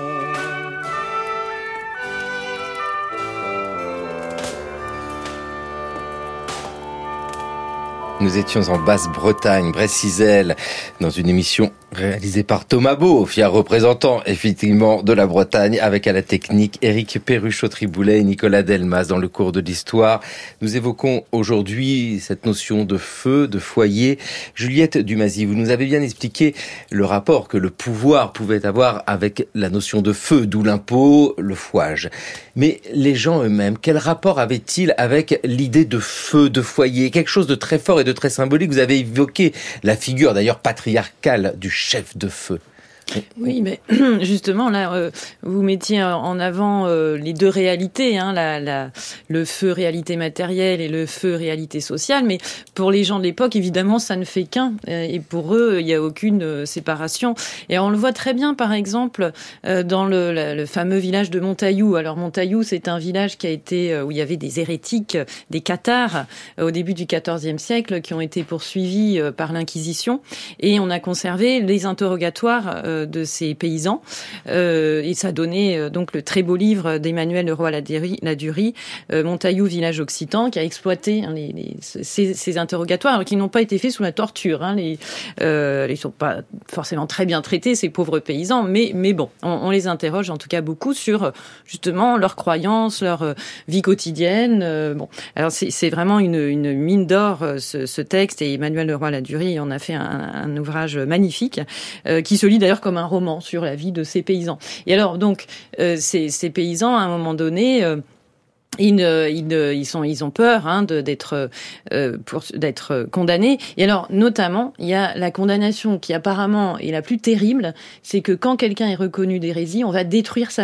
Nous étions en Basse-Bretagne, Brécizèle, dans une émission réalisée par Thomas Beau, fier représentant effectivement de la Bretagne, avec à la technique Éric Perruchot-Triboulet et Nicolas Delmas. Dans le cours de l'histoire, nous évoquons aujourd'hui cette notion de feu, de foyer. Juliette Dumazy, vous nous avez bien expliqué le rapport que le pouvoir pouvait avoir avec la notion de feu, d'où l'impôt, le fouage. Mais les gens eux-mêmes, quel rapport avaient-ils avec l'idée de feu, de foyer? Quelque chose de très fort et de très symbolique. Vous avez évoqué la figure d'ailleurs patriarcale du chef de feu. Oui, mais justement, là, euh, vous mettiez en avant euh, les deux réalités, hein, la, la, le feu réalité matérielle et le feu réalité sociale, mais pour les gens de l'époque, évidemment, ça ne fait qu'un, euh, et pour eux, il n'y a aucune euh, séparation. Et on le voit très bien, par exemple, euh, dans le, la, le fameux village de Montaillou. Alors, Montaillou, c'est un village qui a été, euh, où il y avait des hérétiques, des cathares, euh, au début du quatorzième siècle, qui ont été poursuivis euh, par l'Inquisition, et on a conservé les interrogatoires euh, de ces paysans, euh, et ça donnait euh, donc le très beau livre d'Emmanuel Leroy-Ladurie, euh, Montaillou, village occitan, qui a exploité hein, les, les, ces, ces interrogatoires, alors qui n'ont pas été faits sous la torture. Hein, les, euh, ils sont pas forcément très bien traités, ces pauvres paysans, mais mais bon, on, on les interroge en tout cas beaucoup sur justement leurs croyances, leur euh, vie quotidienne. Euh, bon, alors c'est, c'est vraiment une, une mine d'or euh, ce, ce texte, et Emmanuel Leroy-Ladurie en a fait un, un ouvrage magnifique euh, qui se lit d'ailleurs comme un roman sur la vie de ces paysans. Et alors donc euh, ces, ces paysans à un moment donné euh, Ils, ils, ils, sont, ils ont peur hein, de, d'être, euh, pour, d'être condamnés. Et alors, notamment, il y a la condamnation qui apparemment est la plus terrible, c'est que quand quelqu'un est reconnu d'hérésie, on va détruire sa maison.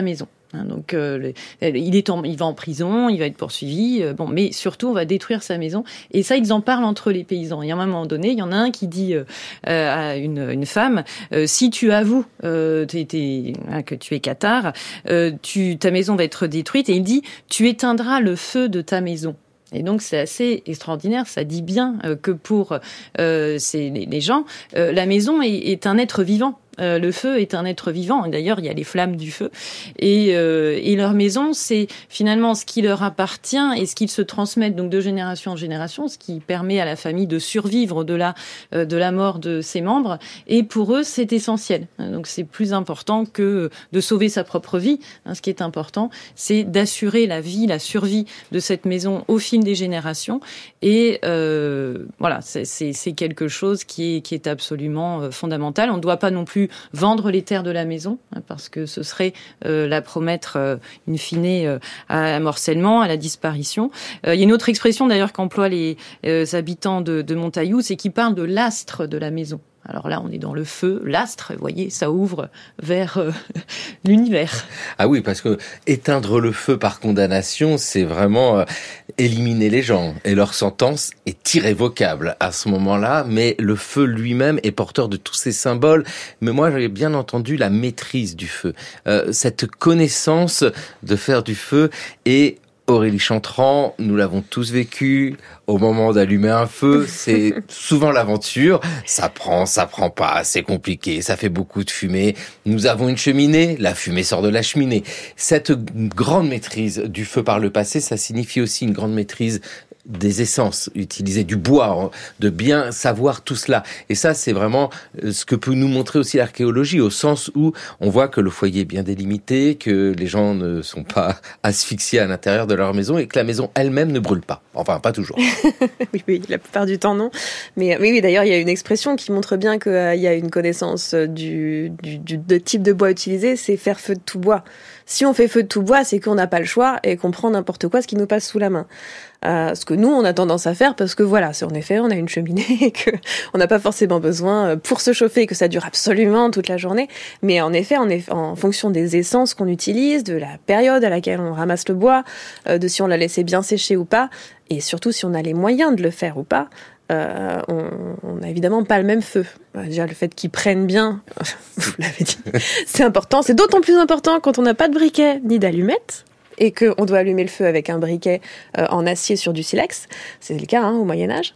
Donc, euh, il, est en, il va en prison, il va être poursuivi. Euh, bon, mais surtout, on va détruire sa maison. Et ça, ils en parlent entre les paysans. Et à un moment donné, il y en a un qui dit euh, à une, une femme euh, si tu avoues euh, t'es, t'es, hein, que tu es cathare, euh, tu, ta maison va être détruite. Et il dit tu éteindras le feu de ta maison. Et donc c'est assez extraordinaire, ça dit bien euh, que pour euh, ces, les, les gens, euh, la maison est, est un être vivant. Euh, le feu est un être vivant. Et d'ailleurs, il y a les flammes du feu. Et, euh, et leur maison, c'est finalement ce qui leur appartient et ce qu'ils se transmettent donc de génération en génération, ce qui permet à la famille de survivre au-delà euh, de la mort de ses membres. Et pour eux, c'est essentiel. Donc c'est plus important que de sauver sa propre vie. Hein, ce qui est important, c'est d'assurer la vie, la survie de cette maison au fil des générations. Et euh, voilà, c'est, c'est, c'est quelque chose qui est, qui est absolument euh, fondamental. On ne doit pas non plus vendre les terres de la maison, hein, parce que ce serait euh, la promettre euh, in fine euh, à morcellement, à la disparition. Euh, il y a une autre expression d'ailleurs qu'emploient les euh, habitants de, de Montaillou, c'est qu'ils parlent de l'astre de la maison. Alors là, on est dans le feu, l'astre, vous voyez, ça ouvre vers euh, l'univers. Ah oui, parce que éteindre le feu par condamnation, c'est vraiment euh, éliminer les gens. Et leur sentence est irrévocable à ce moment-là, mais le feu lui-même est porteur de tous ces symboles. Mais moi, j'avais bien entendu la maîtrise du feu. Euh, cette connaissance de faire du feu et Aurélie Chantran, nous l'avons tous vécu, au moment d'allumer un feu, c'est souvent l'aventure, ça prend, ça prend pas, c'est compliqué, ça fait beaucoup de fumée. Nous avons une cheminée, la fumée sort de la cheminée. Cette grande maîtrise du feu par le passé, ça signifie aussi une grande maîtrise des essences, utiliser du bois, de bien savoir tout cela. Et ça, c'est vraiment ce que peut nous montrer aussi l'archéologie, au sens où on voit que le foyer est bien délimité, que les gens ne sont pas asphyxiés à l'intérieur de leur maison et que la maison elle-même ne brûle pas. Enfin, pas toujours. oui, oui, la plupart du temps, non. Mais oui, oui, d'ailleurs, il y a une expression qui montre bien qu'il euh, y a une connaissance du, du, du de type de bois utilisé, c'est faire feu de tout bois. Si on fait feu de tout bois, c'est qu'on n'a pas le choix et qu'on prend n'importe quoi, ce qui nous passe sous la main. Euh, ce que nous, on a tendance à faire parce que voilà, c'est en effet, on a une cheminée et que on n'a pas forcément besoin pour se chauffer que ça dure absolument toute la journée. Mais en effet, en, eff- en fonction des essences qu'on utilise, de la période à laquelle on ramasse le bois, euh, de si on l'a laissé bien sécher ou pas, et surtout si on a les moyens de le faire ou pas, euh, on n'a évidemment pas le même feu. Déjà, le fait qu'il prenne bien, vous l'avez dit, c'est important. C'est d'autant plus important quand on n'a pas de briquet ni d'allumettes et qu'on doit allumer le feu avec un briquet euh, en acier sur du silex. C'est le cas hein, au Moyen-Âge.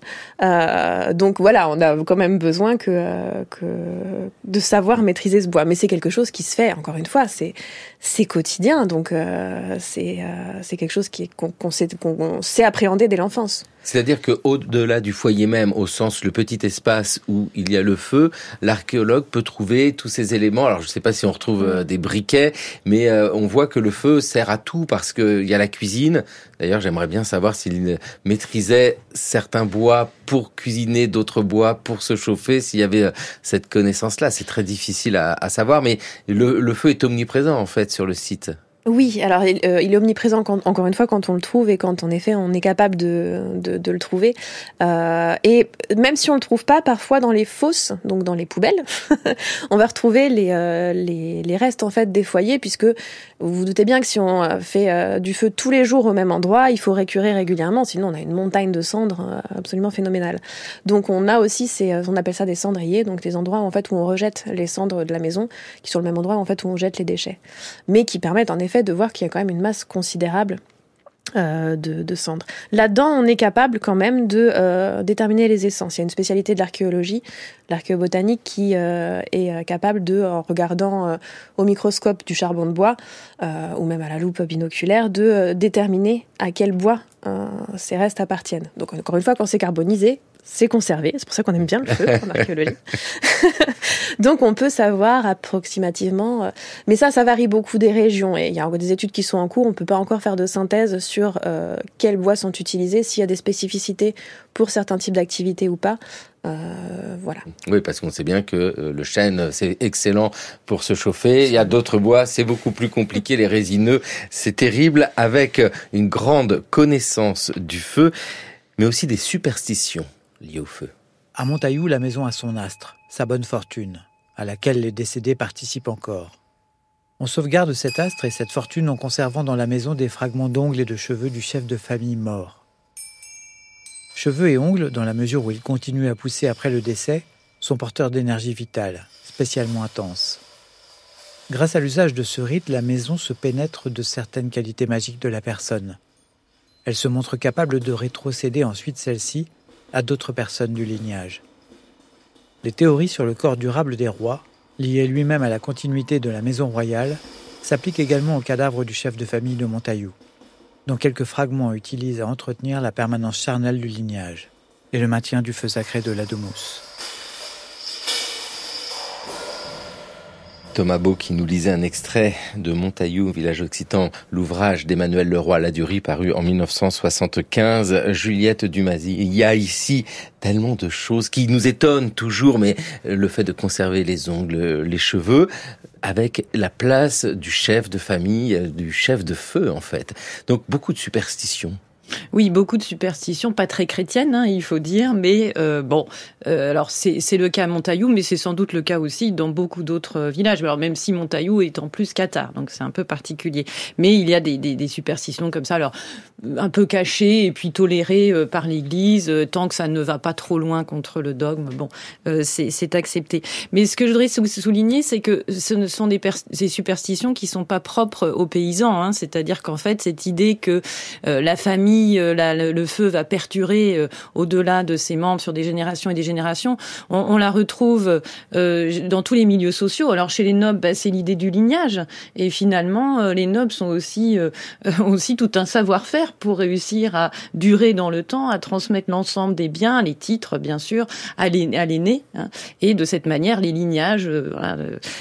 Euh, donc voilà, on a quand même besoin que, euh, que de savoir maîtriser ce bois. Mais c'est quelque chose qui se fait, encore une fois, c'est, c'est quotidien. Donc euh, c'est, euh, c'est quelque chose qui est, qu'on, qu'on, sait, qu'on sait appréhender dès l'enfance. C'est-à-dire qu'au-delà du foyer même, au sens le petit espace où il y a le feu, l'archéologue peut trouver tous ces éléments. Alors je ne sais pas si on retrouve euh, des briquets, mais euh, on voit que le feu sert à tout parce qu'il y a la cuisine. D'ailleurs, j'aimerais bien savoir s'il maîtrisait certains bois pour cuisiner, d'autres bois pour se chauffer, s'il y avait euh, cette connaissance-là. C'est très difficile à, à savoir, mais le, le feu est omniprésent en fait sur le site. Oui, alors il, euh, il est omniprésent quand, encore une fois quand on le trouve et quand en effet on est capable de, de, de le trouver. Euh, et même si on le trouve pas, parfois dans les fosses, donc dans les poubelles, on va retrouver les, euh, les, les restes en fait des foyers, puisque vous vous doutez bien que si on fait euh, du feu tous les jours au même endroit, il faut récurer régulièrement, sinon on a une montagne de cendres absolument phénoménale. Donc on a aussi, ces, on appelle ça des cendriers, donc des endroits en fait où on rejette les cendres de la maison, qui sont le même endroit en fait où on jette les déchets, mais qui permettent en effet de voir qu'il y a quand même une masse considérable euh, de, de cendres. Là-dedans, on est capable quand même de euh, déterminer les essences. Il y a une spécialité de l'archéologie, l'archéobotanique, qui euh, est capable de, en regardant euh, au microscope du charbon de bois, euh, ou même à la loupe binoculaire, de euh, déterminer à quel bois euh, ces restes appartiennent. Donc encore une fois, quand c'est carbonisé, c'est conservé, c'est pour ça qu'on aime bien le feu en archéologie. Donc on peut savoir approximativement, mais ça, ça varie beaucoup des régions et il y a des études qui sont en cours, on ne peut pas encore faire de synthèse sur euh, quels bois sont utilisés, s'il y a des spécificités pour certains types d'activités ou pas. Euh, voilà. Oui, parce qu'on sait bien que euh, le chêne, c'est excellent pour se chauffer. Il y a d'autres bois, c'est beaucoup plus compliqué. Les résineux, c'est terrible, avec une grande connaissance du feu, mais aussi des superstitions liées au feu. À Montaillou, la maison a son astre, sa bonne fortune, à laquelle les décédés participent encore. On sauvegarde cet astre et cette fortune en conservant dans la maison des fragments d'ongles et de cheveux du chef de famille mort. Cheveux et ongles, dans la mesure où ils continuent à pousser après le décès, sont porteurs d'énergie vitale, spécialement intense. Grâce à l'usage de ce rite, la maison se pénètre de certaines qualités magiques de la personne. Elle se montre capable de rétrocéder ensuite celle-ci à d'autres personnes du lignage. Les théories sur le corps durable des rois, lié lui-même à la continuité de la maison royale, s'applique également au cadavre du chef de famille de Montaillou, dont quelques fragments utilisent à entretenir la permanence charnelle du lignage et le maintien du feu sacré de l'Adomous. Thomas Beau qui nous lisait un extrait de Montaillou, village occitan, l'ouvrage d'Emmanuel Leroy-Ladurie paru en dix-neuf cent soixante-quinze. Juliette Dumazy, il y a ici tellement de choses qui nous étonnent toujours, mais le fait de conserver les ongles, les cheveux, avec la place du chef de famille, du chef de feu en fait. Donc beaucoup de superstitions. Oui, beaucoup de superstitions, pas très chrétiennes, hein, il faut dire, mais euh, bon, euh, alors c'est, c'est le cas à Montaillou, mais c'est sans doute le cas aussi dans beaucoup d'autres villages. Alors même si Montaillou est en plus cathare, donc c'est un peu particulier. Mais il y a des, des, des superstitions comme ça, alors un peu cachées et puis tolérées euh, par l'Église, euh, tant que ça ne va pas trop loin contre le dogme. Bon, euh, c'est, c'est accepté. Mais ce que je voudrais souligner, c'est que ce ne sont des, pers- des superstitions qui sont pas propres aux paysans, hein, c'est-à-dire qu'en fait cette idée que euh, la famille La, le feu va perdurer euh, au-delà de ses membres sur des générations et des générations. On, on la retrouve euh, dans tous les milieux sociaux. Alors chez les nobles, bah, c'est l'idée du lignage. Et finalement, euh, les nobles sont aussi euh, aussi tout un savoir-faire pour réussir à durer dans le temps, à transmettre l'ensemble des biens, les titres bien sûr, à, les, à l'aîné. Hein. Et de cette manière, les lignages euh, voilà,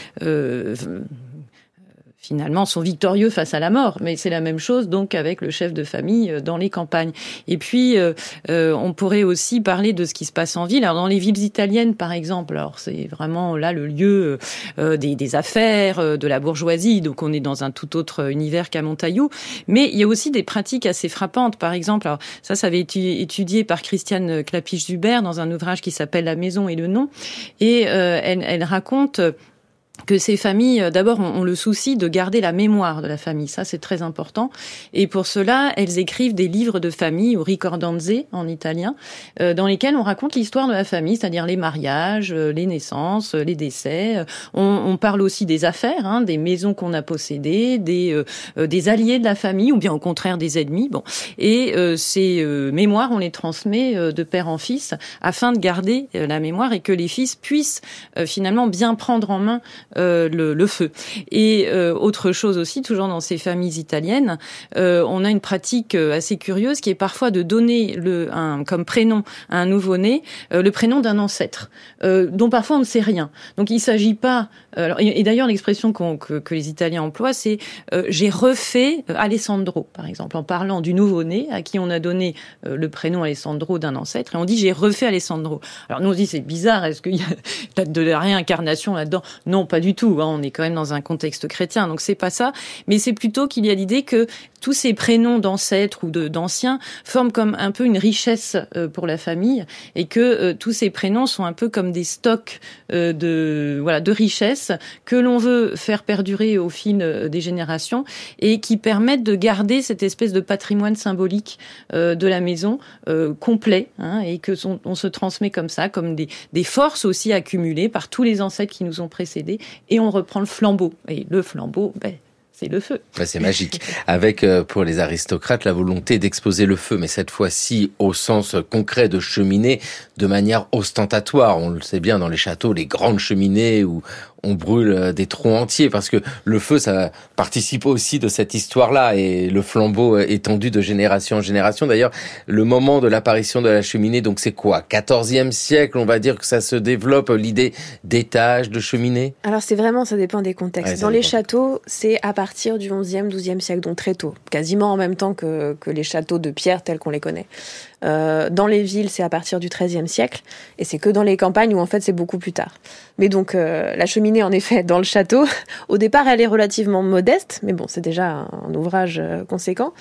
euh, euh, finalement, sont victorieux face à la mort. Mais c'est la même chose, donc, avec le chef de famille dans les campagnes. Et puis, euh, euh, on pourrait aussi parler de ce qui se passe en ville. Alors, dans les villes italiennes, par exemple, alors c'est vraiment là le lieu euh, des, des affaires, euh, de la bourgeoisie. Donc, on est dans un tout autre univers qu'à Montaillou. Mais il y a aussi des pratiques assez frappantes. Par exemple, alors, ça, ça avait été étudié par Christiane Clapiche-Zubert dans un ouvrage qui s'appelle La maison et le nom. Et euh, elle, elle raconte que ces familles, d'abord, ont le souci de garder la mémoire de la famille. Ça, c'est très important. Et pour cela, elles écrivent des livres de famille, ou ricordanze en italien, euh, dans lesquels on raconte l'histoire de la famille, c'est-à-dire les mariages, les naissances, les décès. On, on parle aussi des affaires, hein, des maisons qu'on a possédées, des, euh, des alliés de la famille, ou bien au contraire des ennemis. Bon. Et euh, ces euh, mémoires, on les transmet euh, de père en fils, afin de garder euh, la mémoire et que les fils puissent euh, finalement bien prendre en main Euh, le, le feu. Et euh, autre chose aussi, toujours dans ces familles italiennes, euh, on a une pratique assez curieuse qui est parfois de donner le, un, comme prénom à un nouveau-né euh, le prénom d'un ancêtre, euh, dont parfois on ne sait rien. Donc il ne s'agit pas... Euh, et, et d'ailleurs l'expression qu'on, que, que les Italiens emploient, c'est euh, « j'ai refait Alessandro », par exemple, en parlant du nouveau-né à qui on a donné euh, le prénom Alessandro d'un ancêtre, et on dit « j'ai refait Alessandro ». Alors nous on se dit c'est bizarre, est-ce qu'il y a peut-être de la réincarnation là-dedans ? Non, pas du tout. On est quand même dans un contexte chrétien, donc c'est pas ça. Mais c'est plutôt qu'il y a l'idée que tous ces prénoms d'ancêtres ou de, d'anciens forment comme un peu une richesse euh, pour la famille, et que euh, tous ces prénoms sont un peu comme des stocks euh, de voilà de richesses que l'on veut faire perdurer au fil euh, des générations et qui permettent de garder cette espèce de patrimoine symbolique euh, de la maison euh, complet, hein, et que son, on se transmet comme ça, comme des, des forces aussi accumulées par tous les ancêtres qui nous ont précédés. Et on reprend le flambeau. Et le flambeau, ben, c'est le feu. Ouais, c'est magique. Avec, euh, pour les aristocrates, la volonté d'exposer le feu, mais cette fois-ci au sens concret de cheminée, de manière ostentatoire. On le sait bien dans les châteaux, les grandes cheminées où on brûle des troncs entiers, parce que le feu, ça participe aussi de cette histoire-là, et le flambeau étendu de génération en génération. D'ailleurs, le moment de l'apparition de la cheminée, donc c'est quoi ? quatorzième siècle, on va dire que ça se développe, l'idée d'étage, de cheminée ? Alors c'est vraiment, ça dépend des contextes. Ouais, dans dépend. Les châteaux, c'est à partir du onzième, douzième siècle, donc très tôt, quasiment en même temps que, que les châteaux de pierre tels qu'on les connaît. Euh, dans les villes, c'est à partir du treizième siècle, et c'est que dans les campagnes où en fait c'est beaucoup plus tard. Mais donc euh, la cheminée, en effet, dans le château, au départ elle est relativement modeste, mais bon, c'est déjà un, un ouvrage euh, conséquent.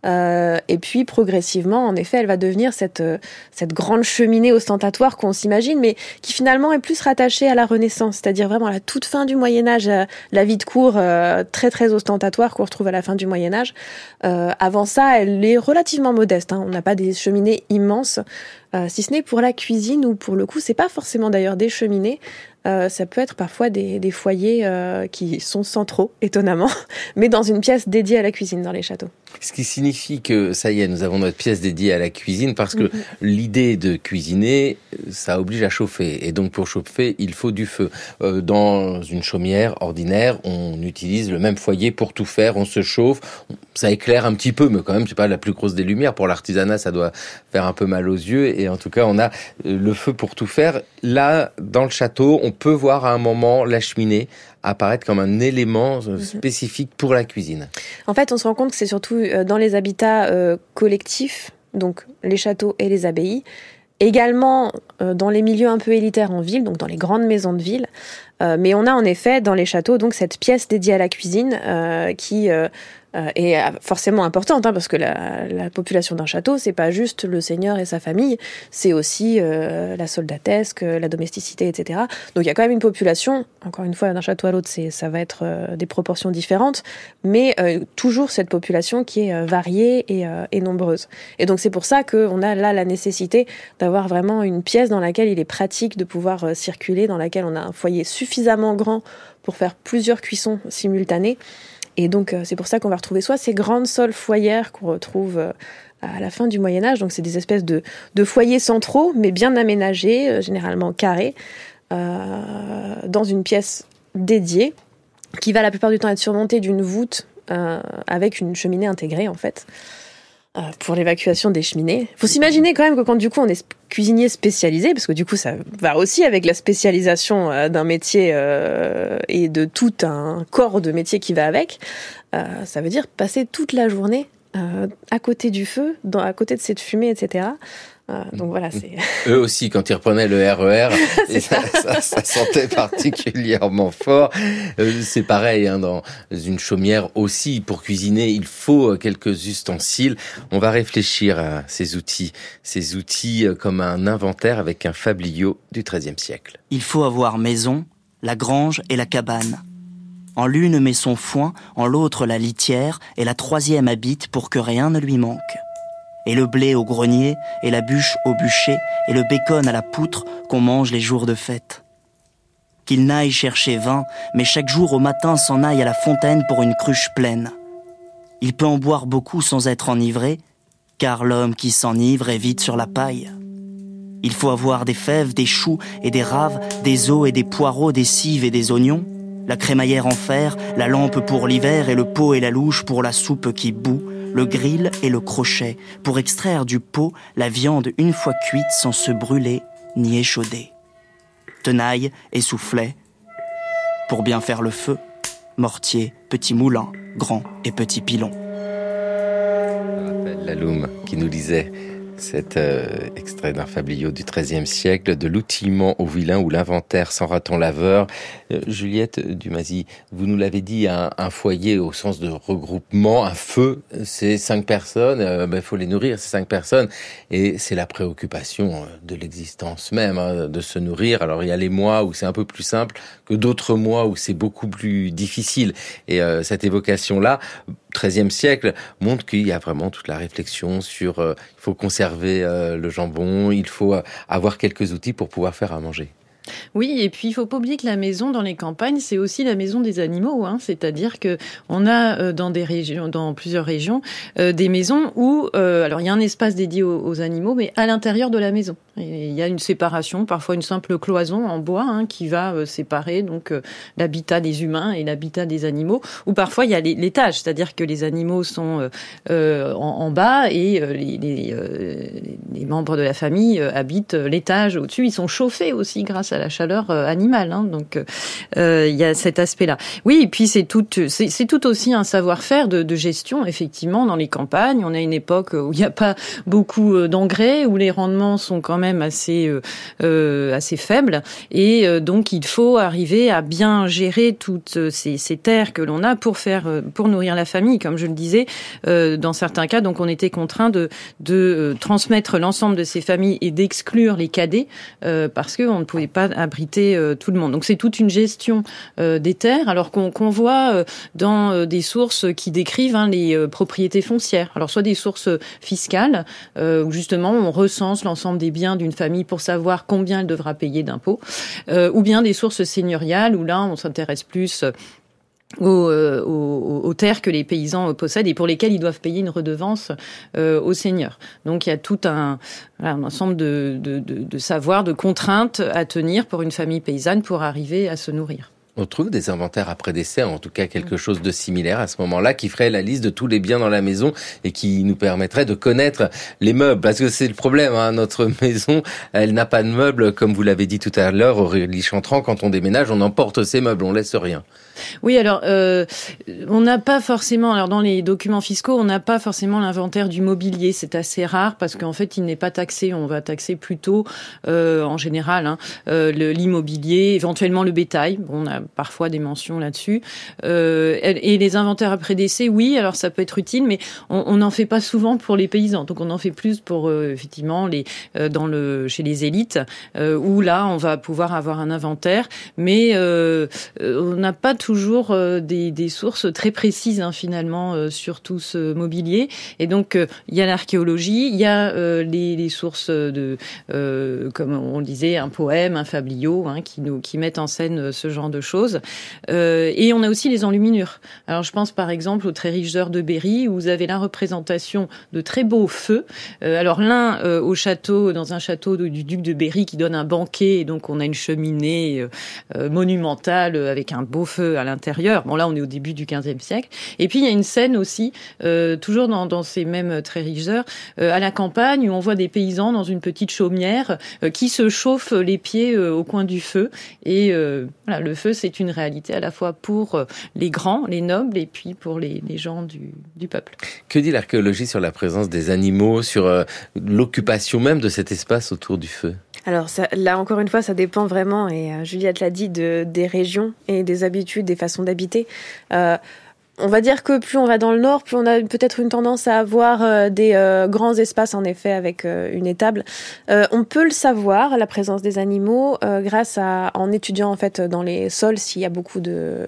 Euh, et puis progressivement, en effet, elle va devenir cette cette grande cheminée ostentatoire qu'on s'imagine, mais qui finalement est plus rattachée à la Renaissance, c'est-à-dire vraiment à la toute fin du Moyen Âge, la vie de cour euh, très très ostentatoire qu'on retrouve à la fin du Moyen Âge. Euh, avant ça, elle est relativement modeste. Hein. On n'a pas des cheminées immenses, euh, si ce n'est pour la cuisine, où pour le coup, c'est pas forcément d'ailleurs des cheminées. Euh, ça peut être parfois des, des foyers euh, qui sont centraux, étonnamment, mais dans une pièce dédiée à la cuisine dans les châteaux. Ce qui signifie que, ça y est, nous avons notre pièce dédiée à la cuisine, parce que mmh. l'idée de cuisiner, ça oblige à chauffer. Et donc, pour chauffer, il faut du feu. Euh, dans une chaumière ordinaire, on utilise le même foyer pour tout faire, on se chauffe, ça éclaire un petit peu, mais quand même, c'est pas la plus grosse des lumières. Pour l'artisanat, ça doit faire un peu mal aux yeux. Et en tout cas, on a le feu pour tout faire. Là, dans le château, on peut voir à un moment la cheminée apparaître comme un élément spécifique pour la cuisine. En fait, on se rend compte que c'est surtout dans les habitats euh, collectifs, donc les châteaux et les abbayes, également euh, dans les milieux un peu élitaires en ville, donc dans les grandes maisons de ville. Euh, mais on a en effet dans les châteaux donc cette pièce dédiée à la cuisine euh, qui euh, euh, est forcément importante, hein, parce que la, la population d'un château, c'est pas juste le seigneur et sa famille, c'est aussi euh, la soldatesque, la domesticité, et cetera. Donc il y a quand même une population, encore une fois, d'un château à l'autre, c'est, ça va être euh, des proportions différentes, mais euh, toujours cette population qui est euh, variée et, euh, et nombreuse. Et donc c'est pour ça qu'on a là la nécessité d'avoir vraiment une pièce dans laquelle il est pratique de pouvoir euh, circuler, dans laquelle on a un foyer suffisamment grand pour faire plusieurs cuissons simultanées. Et donc, euh, c'est pour ça qu'on va retrouver soit ces grandes soles foyères qu'on retrouve euh, à la fin du Moyen-Âge. Donc, c'est des espèces de, de foyers centraux, mais bien aménagés, euh, généralement carrés, euh, dans une pièce dédiée, qui va la plupart du temps être surmontée d'une voûte euh, avec une cheminée intégrée, en fait, euh, pour l'évacuation des cheminées. Il faut s'imaginer quand même que quand, du coup, on est cuisinier spécialisé, parce que du coup, ça va aussi avec la spécialisation euh, d'un métier euh, et de tout un corps de métier qui va avec, euh, ça veut dire passer toute la journée euh, à côté du feu, dans, à côté de cette fumée, et cetera. Euh, donc voilà, c'est... Eux aussi, quand ils reprenaient le R E R, et ça, ça, ça sentait particulièrement fort. Euh, c'est pareil, hein, dans une chaumière aussi, pour cuisiner, il faut quelques ustensiles. On va réfléchir à ces outils, ces outils comme un inventaire avec un fabliau du treizième siècle. Il faut avoir maison, la grange et la cabane. En l'une met son foin, en l'autre la litière, et la troisième habite pour que rien ne lui manque. Et le blé au grenier, et la bûche au bûcher, et le bacon à la poutre qu'on mange les jours de fête. Qu'il n'aille chercher vin, mais chaque jour au matin s'en aille à la fontaine pour une cruche pleine. Il peut en boire beaucoup sans être enivré, car l'homme qui s'enivre est vite sur la paille. Il faut avoir des fèves, des choux et des raves, des os et des poireaux, des cives et des oignons, la crémaillère en fer, la lampe pour l'hiver et le pot et la louche pour la soupe qui bout, le grill et le crochet pour extraire du pot la viande une fois cuite sans se brûler ni échauder. Tenaille et soufflet pour bien faire le feu, mortier, petit moulin, grand et petit pilon. Je rappelle Laloum qui nous disait cet euh, extrait d'un fabliau du treizième siècle, de l'outillement au vilain ou l'inventaire sans raton laveur. Euh, Juliette Dumazy, vous nous l'avez dit, un, un foyer au sens de regroupement, un feu, c'est cinq personnes, euh, ben, faut les nourrir, ces cinq personnes, et c'est la préoccupation de l'existence même, hein, de se nourrir. Alors il y a les mois où c'est un peu plus simple que d'autres mois où c'est beaucoup plus difficile. Et euh, cette évocation-là, treizième siècle, montre qu'il y a vraiment toute la réflexion sur euh, il faut conserver euh, le jambon, il faut euh, avoir quelques outils pour pouvoir faire à manger. Oui, et puis il faut pas oublier que la maison dans les campagnes, c'est aussi la maison des animaux, hein. C'est-à-dire que on a euh, dans des régions, dans plusieurs régions, euh, des maisons où, euh, alors il y a un espace dédié aux, aux animaux, mais à l'intérieur de la maison. Et il y a une séparation, parfois une simple cloison en bois, hein, qui va euh, séparer donc euh, l'habitat des humains et l'habitat des animaux. Ou parfois il y a les, l'étage, c'est-à-dire que les animaux sont euh, euh, en, en bas et euh, les, les, euh, les membres de la famille euh, habitent l'étage au-dessus. Ils sont chauffés aussi grâce à à la chaleur euh, animale. Hein, donc euh, il y a cet aspect-là. Oui, et puis c'est tout, c'est, c'est tout aussi un savoir-faire de, de gestion, effectivement, dans les campagnes. On a une époque où il n'y a pas beaucoup d'engrais, où les rendements sont quand même assez euh, euh, assez faibles, et euh, donc il faut arriver à bien gérer toutes ces, ces terres que l'on a pour faire pour nourrir la famille, comme je le disais. Euh, dans certains cas, donc on était contraint de de euh, transmettre l'ensemble de ces familles et d'exclure les cadets euh, parce que on ne pouvait pas abriter euh, tout le monde. Donc c'est toute une gestion euh, des terres, alors qu'on, qu'on voit euh, dans euh, des sources qui décrivent hein, les euh, propriétés foncières. Alors soit des sources fiscales euh, où justement on recense l'ensemble des biens d'une famille pour savoir combien elle devra payer d'impôts, euh, ou bien des sources seigneuriales où là on s'intéresse plus Aux, euh, aux, aux terres que les paysans possèdent et pour lesquelles ils doivent payer une redevance euh, aux seigneurs. Donc il y a tout un, voilà, un ensemble de, de, de, de savoirs, de contraintes à tenir pour une famille paysanne pour arriver à se nourrir. On trouve des inventaires après décès, en tout cas quelque chose de similaire à ce moment-là, qui ferait la liste de tous les biens dans la maison et qui nous permettrait de connaître les meubles. Parce que c'est le problème, hein, notre maison, elle n'a pas de meubles, comme vous l'avez dit tout à l'heure, Aurélie Chantrand, quand on déménage, on emporte ses meubles, on laisse rien. Oui, alors euh, on n'a pas forcément, alors dans les documents fiscaux, on n'a pas forcément l'inventaire du mobilier. C'est assez rare parce qu'en fait, il n'est pas taxé. On va taxer plutôt, euh, en général, hein, euh, le, l'immobilier, éventuellement le bétail. Bon, on a parfois des mentions là-dessus. Euh, et les inventaires après décès, oui, alors ça peut être utile, mais on n'en fait pas souvent pour les paysans. Donc on en fait plus pour euh, effectivement les euh, dans le chez les élites, euh, où là on va pouvoir avoir un inventaire, mais euh, on n'a pas toujours euh, des, des sources très précises hein, finalement euh, sur tout ce mobilier. Et donc il euh, y a l'archéologie, il y a euh, les, les sources de, euh, comme on le disait, un poème, un fabliau, hein, qui nous qui mettent en scène ce genre de choses. Euh, et on a aussi les enluminures. Alors je pense par exemple au très riche heure de Berry où vous avez la représentation de très beaux feux. Euh, alors l'un euh, au château, dans un château du duc de Berry qui donne un banquet, et donc on a une cheminée euh, euh, monumentale avec un beau feu à l'intérieur. Bon là on est au début du quinzième siècle. Et puis il y a une scène aussi, euh, toujours dans, dans ces mêmes très riches heures, euh, à la campagne où on voit des paysans dans une petite chaumière euh, qui se chauffent les pieds euh, au coin du feu. Et euh, voilà, le feu c'est une réalité à la fois pour les grands, les nobles, et puis pour les, les gens du, du peuple. Que dit l'archéologie sur la présence des animaux, sur euh, l'occupation même de cet espace autour du feu ? Alors ça, là, encore une fois, ça dépend vraiment, et euh, Juliette l'a dit, de, des régions et des habitudes, des façons d'habiter. Euh, On va dire que plus on va dans le nord, plus on a peut-être une tendance à avoir euh, des euh, grands espaces, en effet, avec euh, une étable. Euh, on peut le savoir, la présence des animaux, euh, grâce à, en étudiant en fait dans les sols s'il y a beaucoup de,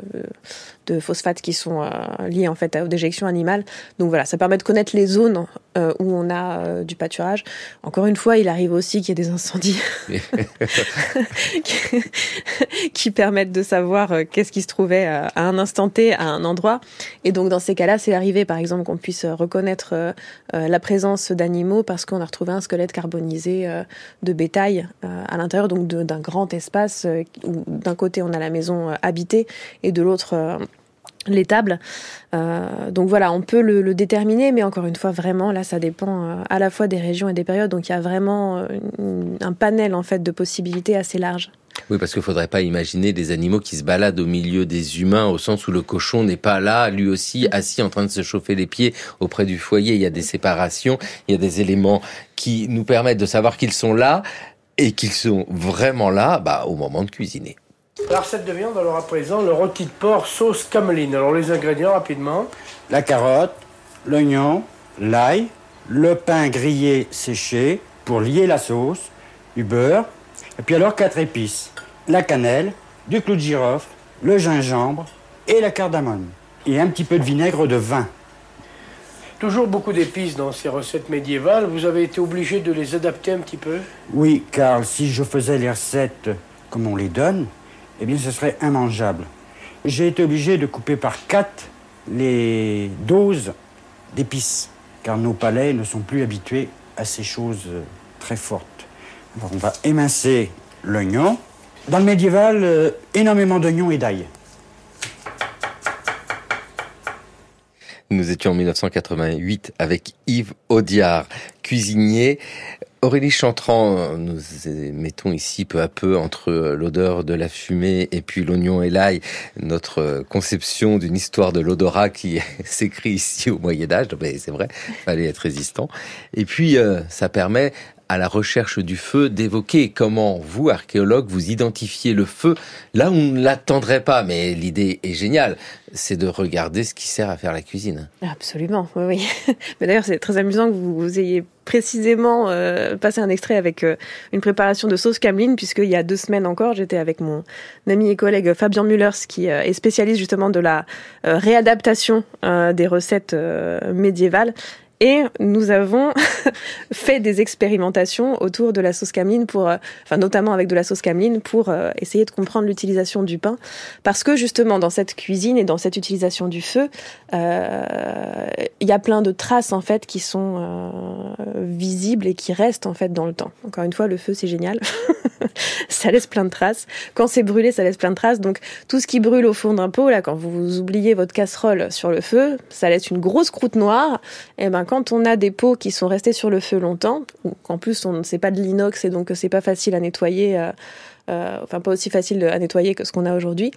de phosphates qui sont euh, liés en fait aux déjections animales. Donc voilà, ça permet de connaître les zones euh, où on a euh, du pâturage. Encore une fois, il arrive aussi qu'il y ait des incendies qui, qui permettent de savoir euh, qu'est-ce qui se trouvait à un instant T, à un endroit. Et donc dans ces cas-là, c'est arrivé par exemple qu'on puisse reconnaître euh, euh, la présence d'animaux parce qu'on a retrouvé un squelette carbonisé euh, de bétail euh, à l'intérieur donc de, d'un grand espace euh, où d'un côté on a la maison euh, habitée et de l'autre euh, l'étable. Euh, donc voilà, on peut le, le déterminer, mais encore une fois, vraiment, là, ça dépend euh, à la fois des régions et des périodes. Donc il y a vraiment euh, une, un panel en fait de possibilités assez large. Oui, parce qu'il ne faudrait pas imaginer des animaux qui se baladent au milieu des humains, au sens où le cochon n'est pas là, lui aussi assis en train de se chauffer les pieds auprès du foyer. Il y a des séparations, il y a des éléments qui nous permettent de savoir qu'ils sont là et qu'ils sont vraiment là bah, au moment de cuisiner. La recette de viande, alors à présent, le rôti de porc sauce cameline. Alors les ingrédients, rapidement. La carotte, l'oignon, l'ail, le pain grillé séché pour lier la sauce, du beurre, et puis alors quatre épices. La cannelle, du clou de girofle, le gingembre et la cardamome. Et un petit peu de vinaigre de vin. Toujours beaucoup d'épices dans ces recettes médiévales. Vous avez été obligé de les adapter un petit peu ? Oui, car si je faisais les recettes comme on les donne, eh bien, ce serait immangeable. J'ai été obligé de couper par quatre les doses d'épices, car nos palais ne sont plus habitués à ces choses très fortes. Alors, on va émincer l'oignon. Dans le médiéval, euh, énormément d'oignons et d'ail. Nous étions en dix-neuf cent quatre-vingt-huit avec Yves Audiard, cuisinier Aurélie Chantran, nous mettons ici peu à peu entre l'odeur de la fumée et puis l'oignon et l'ail notre conception d'une histoire de l'odorat qui s'écrit ici au Moyen-Âge. Mais c'est vrai, il fallait être résistant. Et puis, euh, ça permet à la recherche du feu d'évoquer comment vous, archéologue, vous identifiez le feu là où on ne l'attendrait pas. Mais l'idée est géniale, c'est de regarder ce qui sert à faire la cuisine. Absolument, oui, oui. Mais d'ailleurs, c'est très amusant que vous, vous ayez précisément euh, passé un extrait avec euh, une préparation de sauce cameline, puisqu'il y a deux semaines encore, j'étais avec mon ami et collègue Fabien Müllers, qui euh, est spécialiste justement de la euh, réadaptation euh, des recettes euh, médiévales. Et nous avons fait des expérimentations autour de la sauce cameline pour, euh, enfin notamment avec de la sauce cameline pour euh, essayer de comprendre l'utilisation du pain, parce que justement dans cette cuisine et dans cette utilisation du feu, euh, il y a plein de traces en fait qui sont euh, visibles et qui restent en fait dans le temps. Encore une fois, le feu c'est génial, ça laisse plein de traces. Quand c'est brûlé, ça laisse plein de traces. Donc tout ce qui brûle au fond d'un pot là, quand vous oubliez votre casserole sur le feu, ça laisse une grosse croûte noire. Et ben quand on a des pots qui sont restés sur le feu longtemps, ou qu'en plus on c'est pas de l'inox et donc c'est pas facile à nettoyer, euh, euh, enfin pas aussi facile à nettoyer que ce qu'on a aujourd'hui,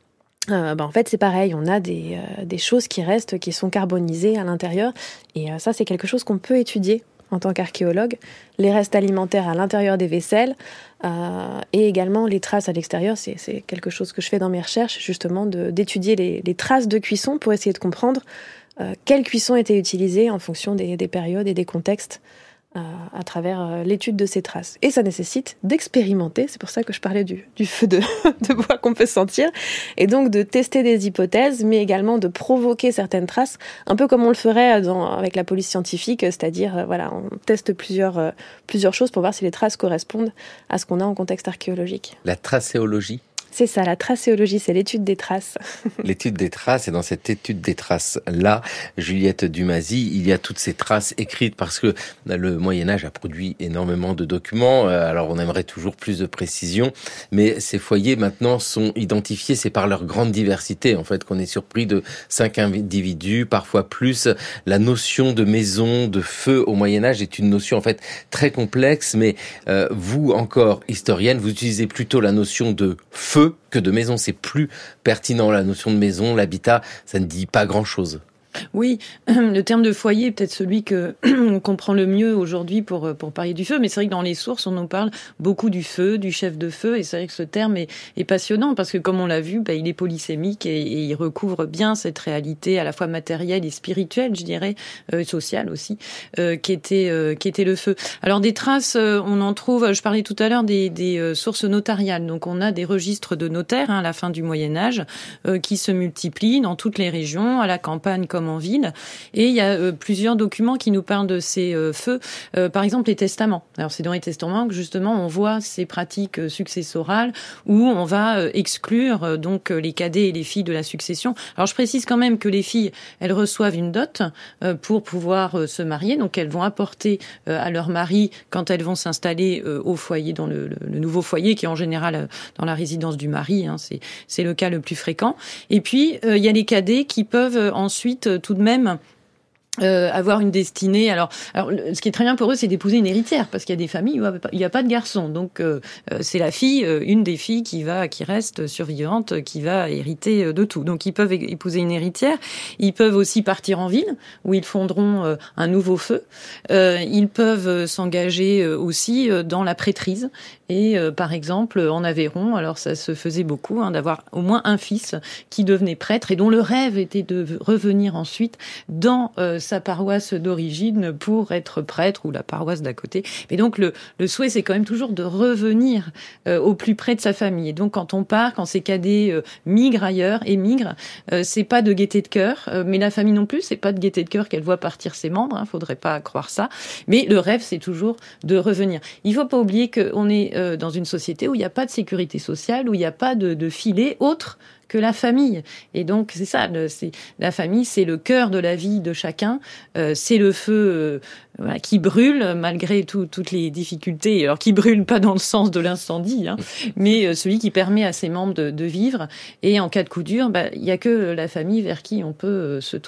euh, ben en fait c'est pareil, on a des, euh, des choses qui restent, qui sont carbonisées à l'intérieur, et euh, ça c'est quelque chose qu'on peut étudier en tant qu'archéologue, les restes alimentaires à l'intérieur des vaisselles, euh, et également les traces à l'extérieur. C'est, c'est quelque chose que je fais dans mes recherches, justement, de, d'étudier les, les traces de cuisson pour essayer de comprendre euh, quelle cuisson était utilisée en fonction des, des périodes et des contextes euh, à travers euh, l'étude de ces traces. Et ça nécessite d'expérimenter, c'est pour ça que je parlais du, du feu de, de bois qu'on peut sentir, et donc de tester des hypothèses, mais également de provoquer certaines traces, un peu comme on le ferait dans, avec la police scientifique, c'est-à-dire, euh, voilà, on teste plusieurs, euh, plusieurs choses pour voir si les traces correspondent à ce qu'on a en contexte archéologique. La tracéologie ? C'est ça, la tracéologie, c'est l'étude des traces. L'étude des traces, et dans cette étude des traces-là, Juliette Dumazy, il y a toutes ces traces écrites, parce que le Moyen-Âge a produit énormément de documents, alors on aimerait toujours plus de précision, mais ces foyers maintenant sont identifiés, c'est par leur grande diversité, en fait, qu'on est surpris de cinq individus, parfois plus. La notion de maison, de feu au Moyen-Âge est une notion, en fait, très complexe, mais euh, vous, encore historienne, vous utilisez plutôt la notion de feu que de maison. C'est plus pertinent, la notion de maison, l'habitat, ça ne dit pas grand-chose. Oui, le terme de foyer est peut-être celui que on comprend le mieux aujourd'hui pour pour parler du feu, mais c'est vrai que dans les sources, on nous parle beaucoup du feu, du chef de feu, et c'est vrai que ce terme est, est passionnant, parce que comme on l'a vu, bah, il est polysémique et, et il recouvre bien cette réalité à la fois matérielle et spirituelle, je dirais, euh, sociale aussi, euh, qui était euh, qui était le feu. Alors des traces, euh, on en trouve, je parlais tout à l'heure des, des euh, sources notariales, donc on a des registres de notaires hein, à la fin du Moyen-Âge euh, qui se multiplient dans toutes les régions, à la campagne comme en ville, et il y a euh, plusieurs documents qui nous parlent de ces euh, feux, euh, par exemple les testaments. Alors c'est dans les testaments que justement on voit ces pratiques euh, successorales où on va euh, exclure euh, donc euh, les cadets et les filles de la succession. Alors je précise quand même que les filles, elles reçoivent une dot euh, pour pouvoir euh, se marier, donc elles vont apporter euh, à leur mari quand elles vont s'installer euh, au foyer, dans le, le, le nouveau foyer qui est en général euh, dans la résidence du mari, hein, c'est, c'est le cas le plus fréquent. Et puis euh, il y a les cadets qui peuvent euh, ensuite tout de même Euh, avoir une destinée. Alors, alors, ce qui est très bien pour eux, c'est d'épouser une héritière, parce qu'il y a des familles où il n'y a pas de garçon. Donc, euh, c'est la fille, euh, une des filles qui va, qui reste survivante, qui va hériter de tout. Donc, ils peuvent épouser une héritière. Ils peuvent aussi partir en ville, où ils fonderont euh, un nouveau feu. Euh, ils peuvent s'engager aussi dans la prêtrise. Et euh, par exemple, en Aveyron, alors ça se faisait beaucoup, hein, d'avoir au moins un fils qui devenait prêtre et dont le rêve était de revenir ensuite dans euh, sa paroisse d'origine pour être prêtre, ou la paroisse d'à côté. Et donc le, le souhait, c'est quand même toujours de revenir euh, au plus près de sa famille. Et donc quand on part, quand ces cadets euh, migrent ailleurs, émigrent, euh, c'est pas de gaieté de cœur, euh, mais la famille non plus, c'est pas de gaieté de cœur qu'elle voit partir ses membres, hein, faudrait pas croire ça. Mais le rêve, c'est toujours de revenir. Il faut pas oublier qu'on est euh, dans une société où il n'y a pas de sécurité sociale, où il n'y a pas de, de filet autre que la famille. Et donc, c'est ça, le, c'est, la famille, c'est le cœur de la vie de chacun. Euh, c'est le feu euh, voilà, qui brûle, malgré tout, toutes les difficultés. Alors, qui brûle pas dans le sens de l'incendie, hein, mais euh, celui qui permet à ses membres de, de vivre. Et en cas de coup dur, bah, il n'y a que la famille vers qui on peut euh, se tourner.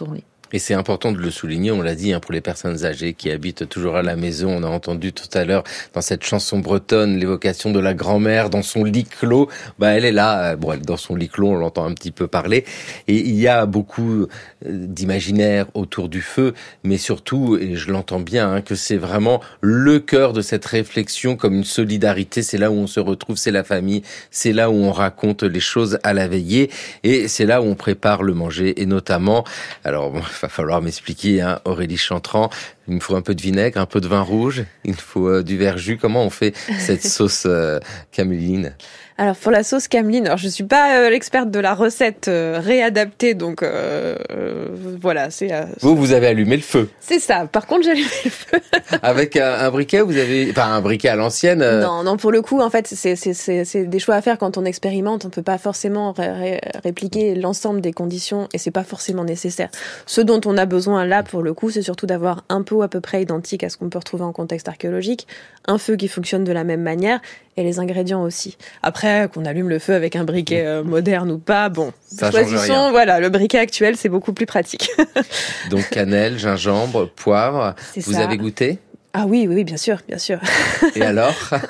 Et c'est important de le souligner, on l'a dit, hein, pour les personnes âgées qui habitent toujours à la maison. On a entendu tout à l'heure dans cette chanson bretonne l'évocation de la grand-mère dans son lit clos. Bah, elle est là, bon, dans son lit clos, on l'entend un petit peu parler. Et il y a beaucoup d'imaginaire autour du feu, mais surtout, et je l'entends bien, hein, que c'est vraiment le cœur de cette réflexion comme une solidarité. C'est là où on se retrouve, c'est la famille, c'est là où on raconte les choses à la veillée, et c'est là où on prépare le manger, et notamment, alors bon, il va falloir m'expliquer, hein, Aurélie Chantran, il me faut un peu de vinaigre, un peu de vin rouge, il me faut euh, du verjus. Comment on fait cette sauce euh, cameline ? Alors pour la sauce cameline, alors je suis pas euh, l'experte de la recette euh, réadaptée, donc euh, euh, voilà, c'est. Euh, vous, vous avez allumé le feu. C'est ça. Par contre, j'ai allumé le feu. Avec un, un briquet, vous avez, enfin un briquet à l'ancienne. Euh... Non, non, pour le coup, en fait, c'est c'est c'est c'est des choix à faire quand on expérimente. On peut pas forcément ré- ré- répliquer l'ensemble des conditions, et c'est pas forcément nécessaire. Ce dont on a besoin là, pour le coup, c'est surtout d'avoir un pot à peu près identique à ce qu'on peut retrouver en contexte archéologique, un feu qui fonctionne de la même manière, et les ingrédients aussi. Après, qu'on allume le feu avec un briquet euh, moderne ou pas, bon, ça change rien. Voilà, le briquet actuel, c'est beaucoup plus pratique. Donc cannelle, gingembre, poivre. C'est vous ça. avez goûté ? Ah oui, oui, bien sûr, bien sûr. Et alors ?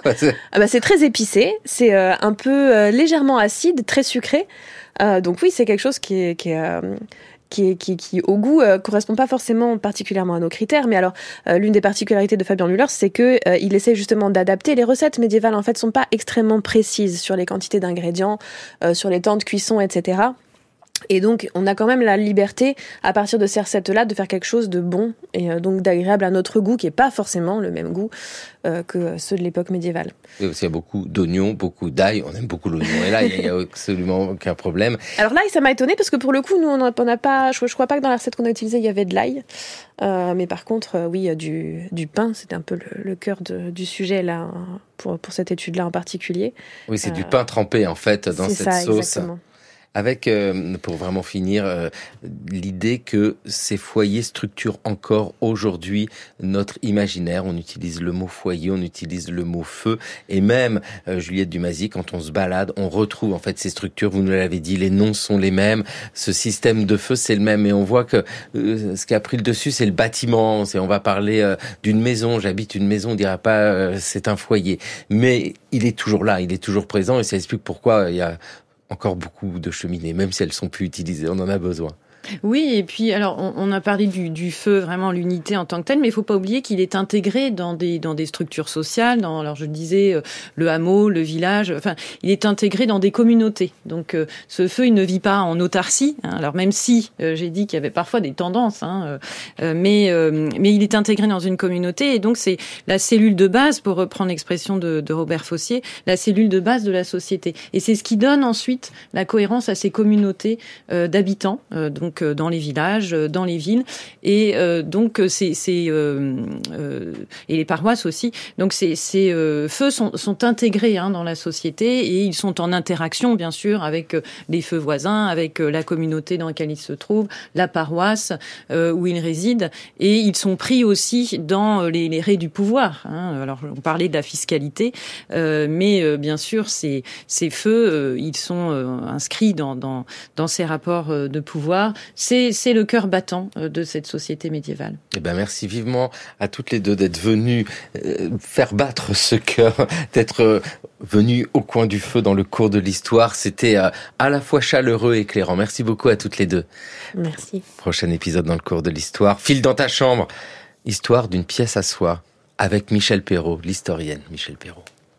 Ah bah c'est très épicé, c'est euh, un peu euh, légèrement acide, très sucré. Euh, donc oui, c'est quelque chose qui est, qui est euh, Qui, qui, qui, au goût, euh, correspond pas forcément particulièrement à nos critères. Mais alors, euh, l'une des particularités de Fabien Müller, c'est que euh, il essaie justement d'adapter. Les recettes médiévales, en fait, sont pas extrêmement précises sur les quantités d'ingrédients, euh, sur les temps de cuisson, et cetera. Et donc, on a quand même la liberté, à partir de ces recettes-là, de faire quelque chose de bon et euh, donc d'agréable à notre goût, qui est pas forcément le même goût euh, que ceux de l'époque médiévale. Et aussi, il y a beaucoup d'oignons, beaucoup d'ail. On aime beaucoup l'oignon. Et là, il n'y a absolument aucun problème. Alors là, ça m'a étonné parce que pour le coup, nous, on n'a pas. Je, je crois pas que dans la recette qu'on a utilisée, il y avait de l'ail. Euh, mais par contre, euh, oui, du, du pain, c'était un peu le, le cœur de, du sujet là, pour, pour cette étude-là en particulier. Oui, c'est euh, du pain trempé en fait dans cette ça, sauce. Exactement. Avec, euh, pour vraiment finir, euh, l'idée que ces foyers structurent encore aujourd'hui notre imaginaire. On utilise le mot foyer, on utilise le mot feu. Et même, euh, Juliette Dumazy, quand on se balade, on retrouve en fait ces structures. Vous nous l'avez dit, les noms sont les mêmes. Ce système de feu, c'est le même. Et on voit que euh, ce qui a pris le dessus, c'est le bâtiment. C'est, on va parler euh, d'une maison. J'habite une maison, on dira pas euh, c'est un foyer. Mais il est toujours là, il est toujours présent. Et ça explique pourquoi il y a encore beaucoup de cheminées, même si elles sont plus utilisées, on en a besoin. Oui, et puis alors on, on a parlé du, du feu, vraiment l'unité en tant que telle, mais il faut pas oublier qu'il est intégré dans des dans des structures sociales. Dans, alors je disais le hameau, le village. Enfin, il est intégré dans des communautés. Donc euh, ce feu, il ne vit pas en autarcie. Hein, alors même si euh, j'ai dit qu'il y avait parfois des tendances, hein, euh, mais euh, mais il est intégré dans une communauté et donc c'est la cellule de base, pour reprendre l'expression de, de Robert Fossier, la cellule de base de la société. Et c'est ce qui donne ensuite la cohérence à ces communautés euh, d'habitants. Euh, donc dans les villages, dans les villes, et euh, donc c'est, c'est euh, euh, et les paroisses aussi. Donc ces, ces euh, feux sont, sont intégrés hein, dans la société et ils sont en interaction bien sûr avec euh, les feux voisins, avec euh, la communauté dans laquelle ils se trouvent, la paroisse euh, où ils résident, et ils sont pris aussi dans les, les raies du pouvoir. Hein. Alors on parlait de la fiscalité, euh, mais euh, bien sûr ces, ces feux, euh, ils sont euh, inscrits dans, dans, dans ces rapports euh, de pouvoir. C'est, c'est le cœur battant de cette société médiévale. Eh ben merci vivement à toutes les deux d'être venues euh, faire battre ce cœur, d'être euh, venues au coin du feu dans le cours de l'histoire. C'était euh, à la fois chaleureux et éclairant. Merci beaucoup à toutes les deux. Merci. Prochain épisode dans le cours de l'histoire. File dans ta chambre. Histoire d'une pièce à soi avec Michel Perrault, l'historienne Michel Perrault.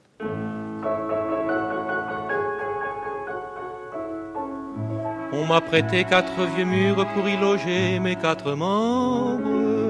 On m'a prêté quatre vieux murs pour y loger mes quatre membres.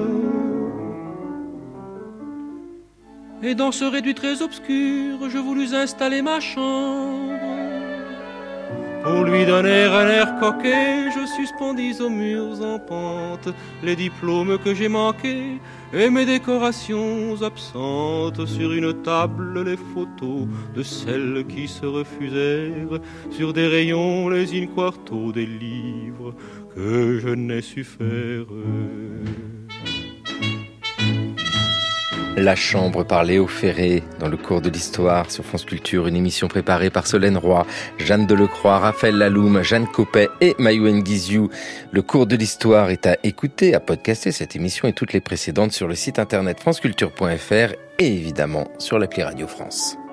Et dans ce réduit très obscur, je voulus installer ma chambre. Pour lui donner un air coquet, je suspendis aux murs en pente les diplômes que j'ai manqués et mes décorations absentes. Sur une table, les photos de celles qui se refusèrent. Sur des rayons, les in-quarto des livres que je n'ai su faire. La Chambre par Léo Ferré dans le cours de l'histoire sur France Culture, une émission préparée par Solène Roy, Jeanne Delecroix, Raphaël Laloum, Jeanne Copet et Mayouen Guizou. Le cours de l'histoire est à écouter, à podcaster cette émission et toutes les précédentes sur le site internet franceculture point f r et évidemment sur l'appli Radio France.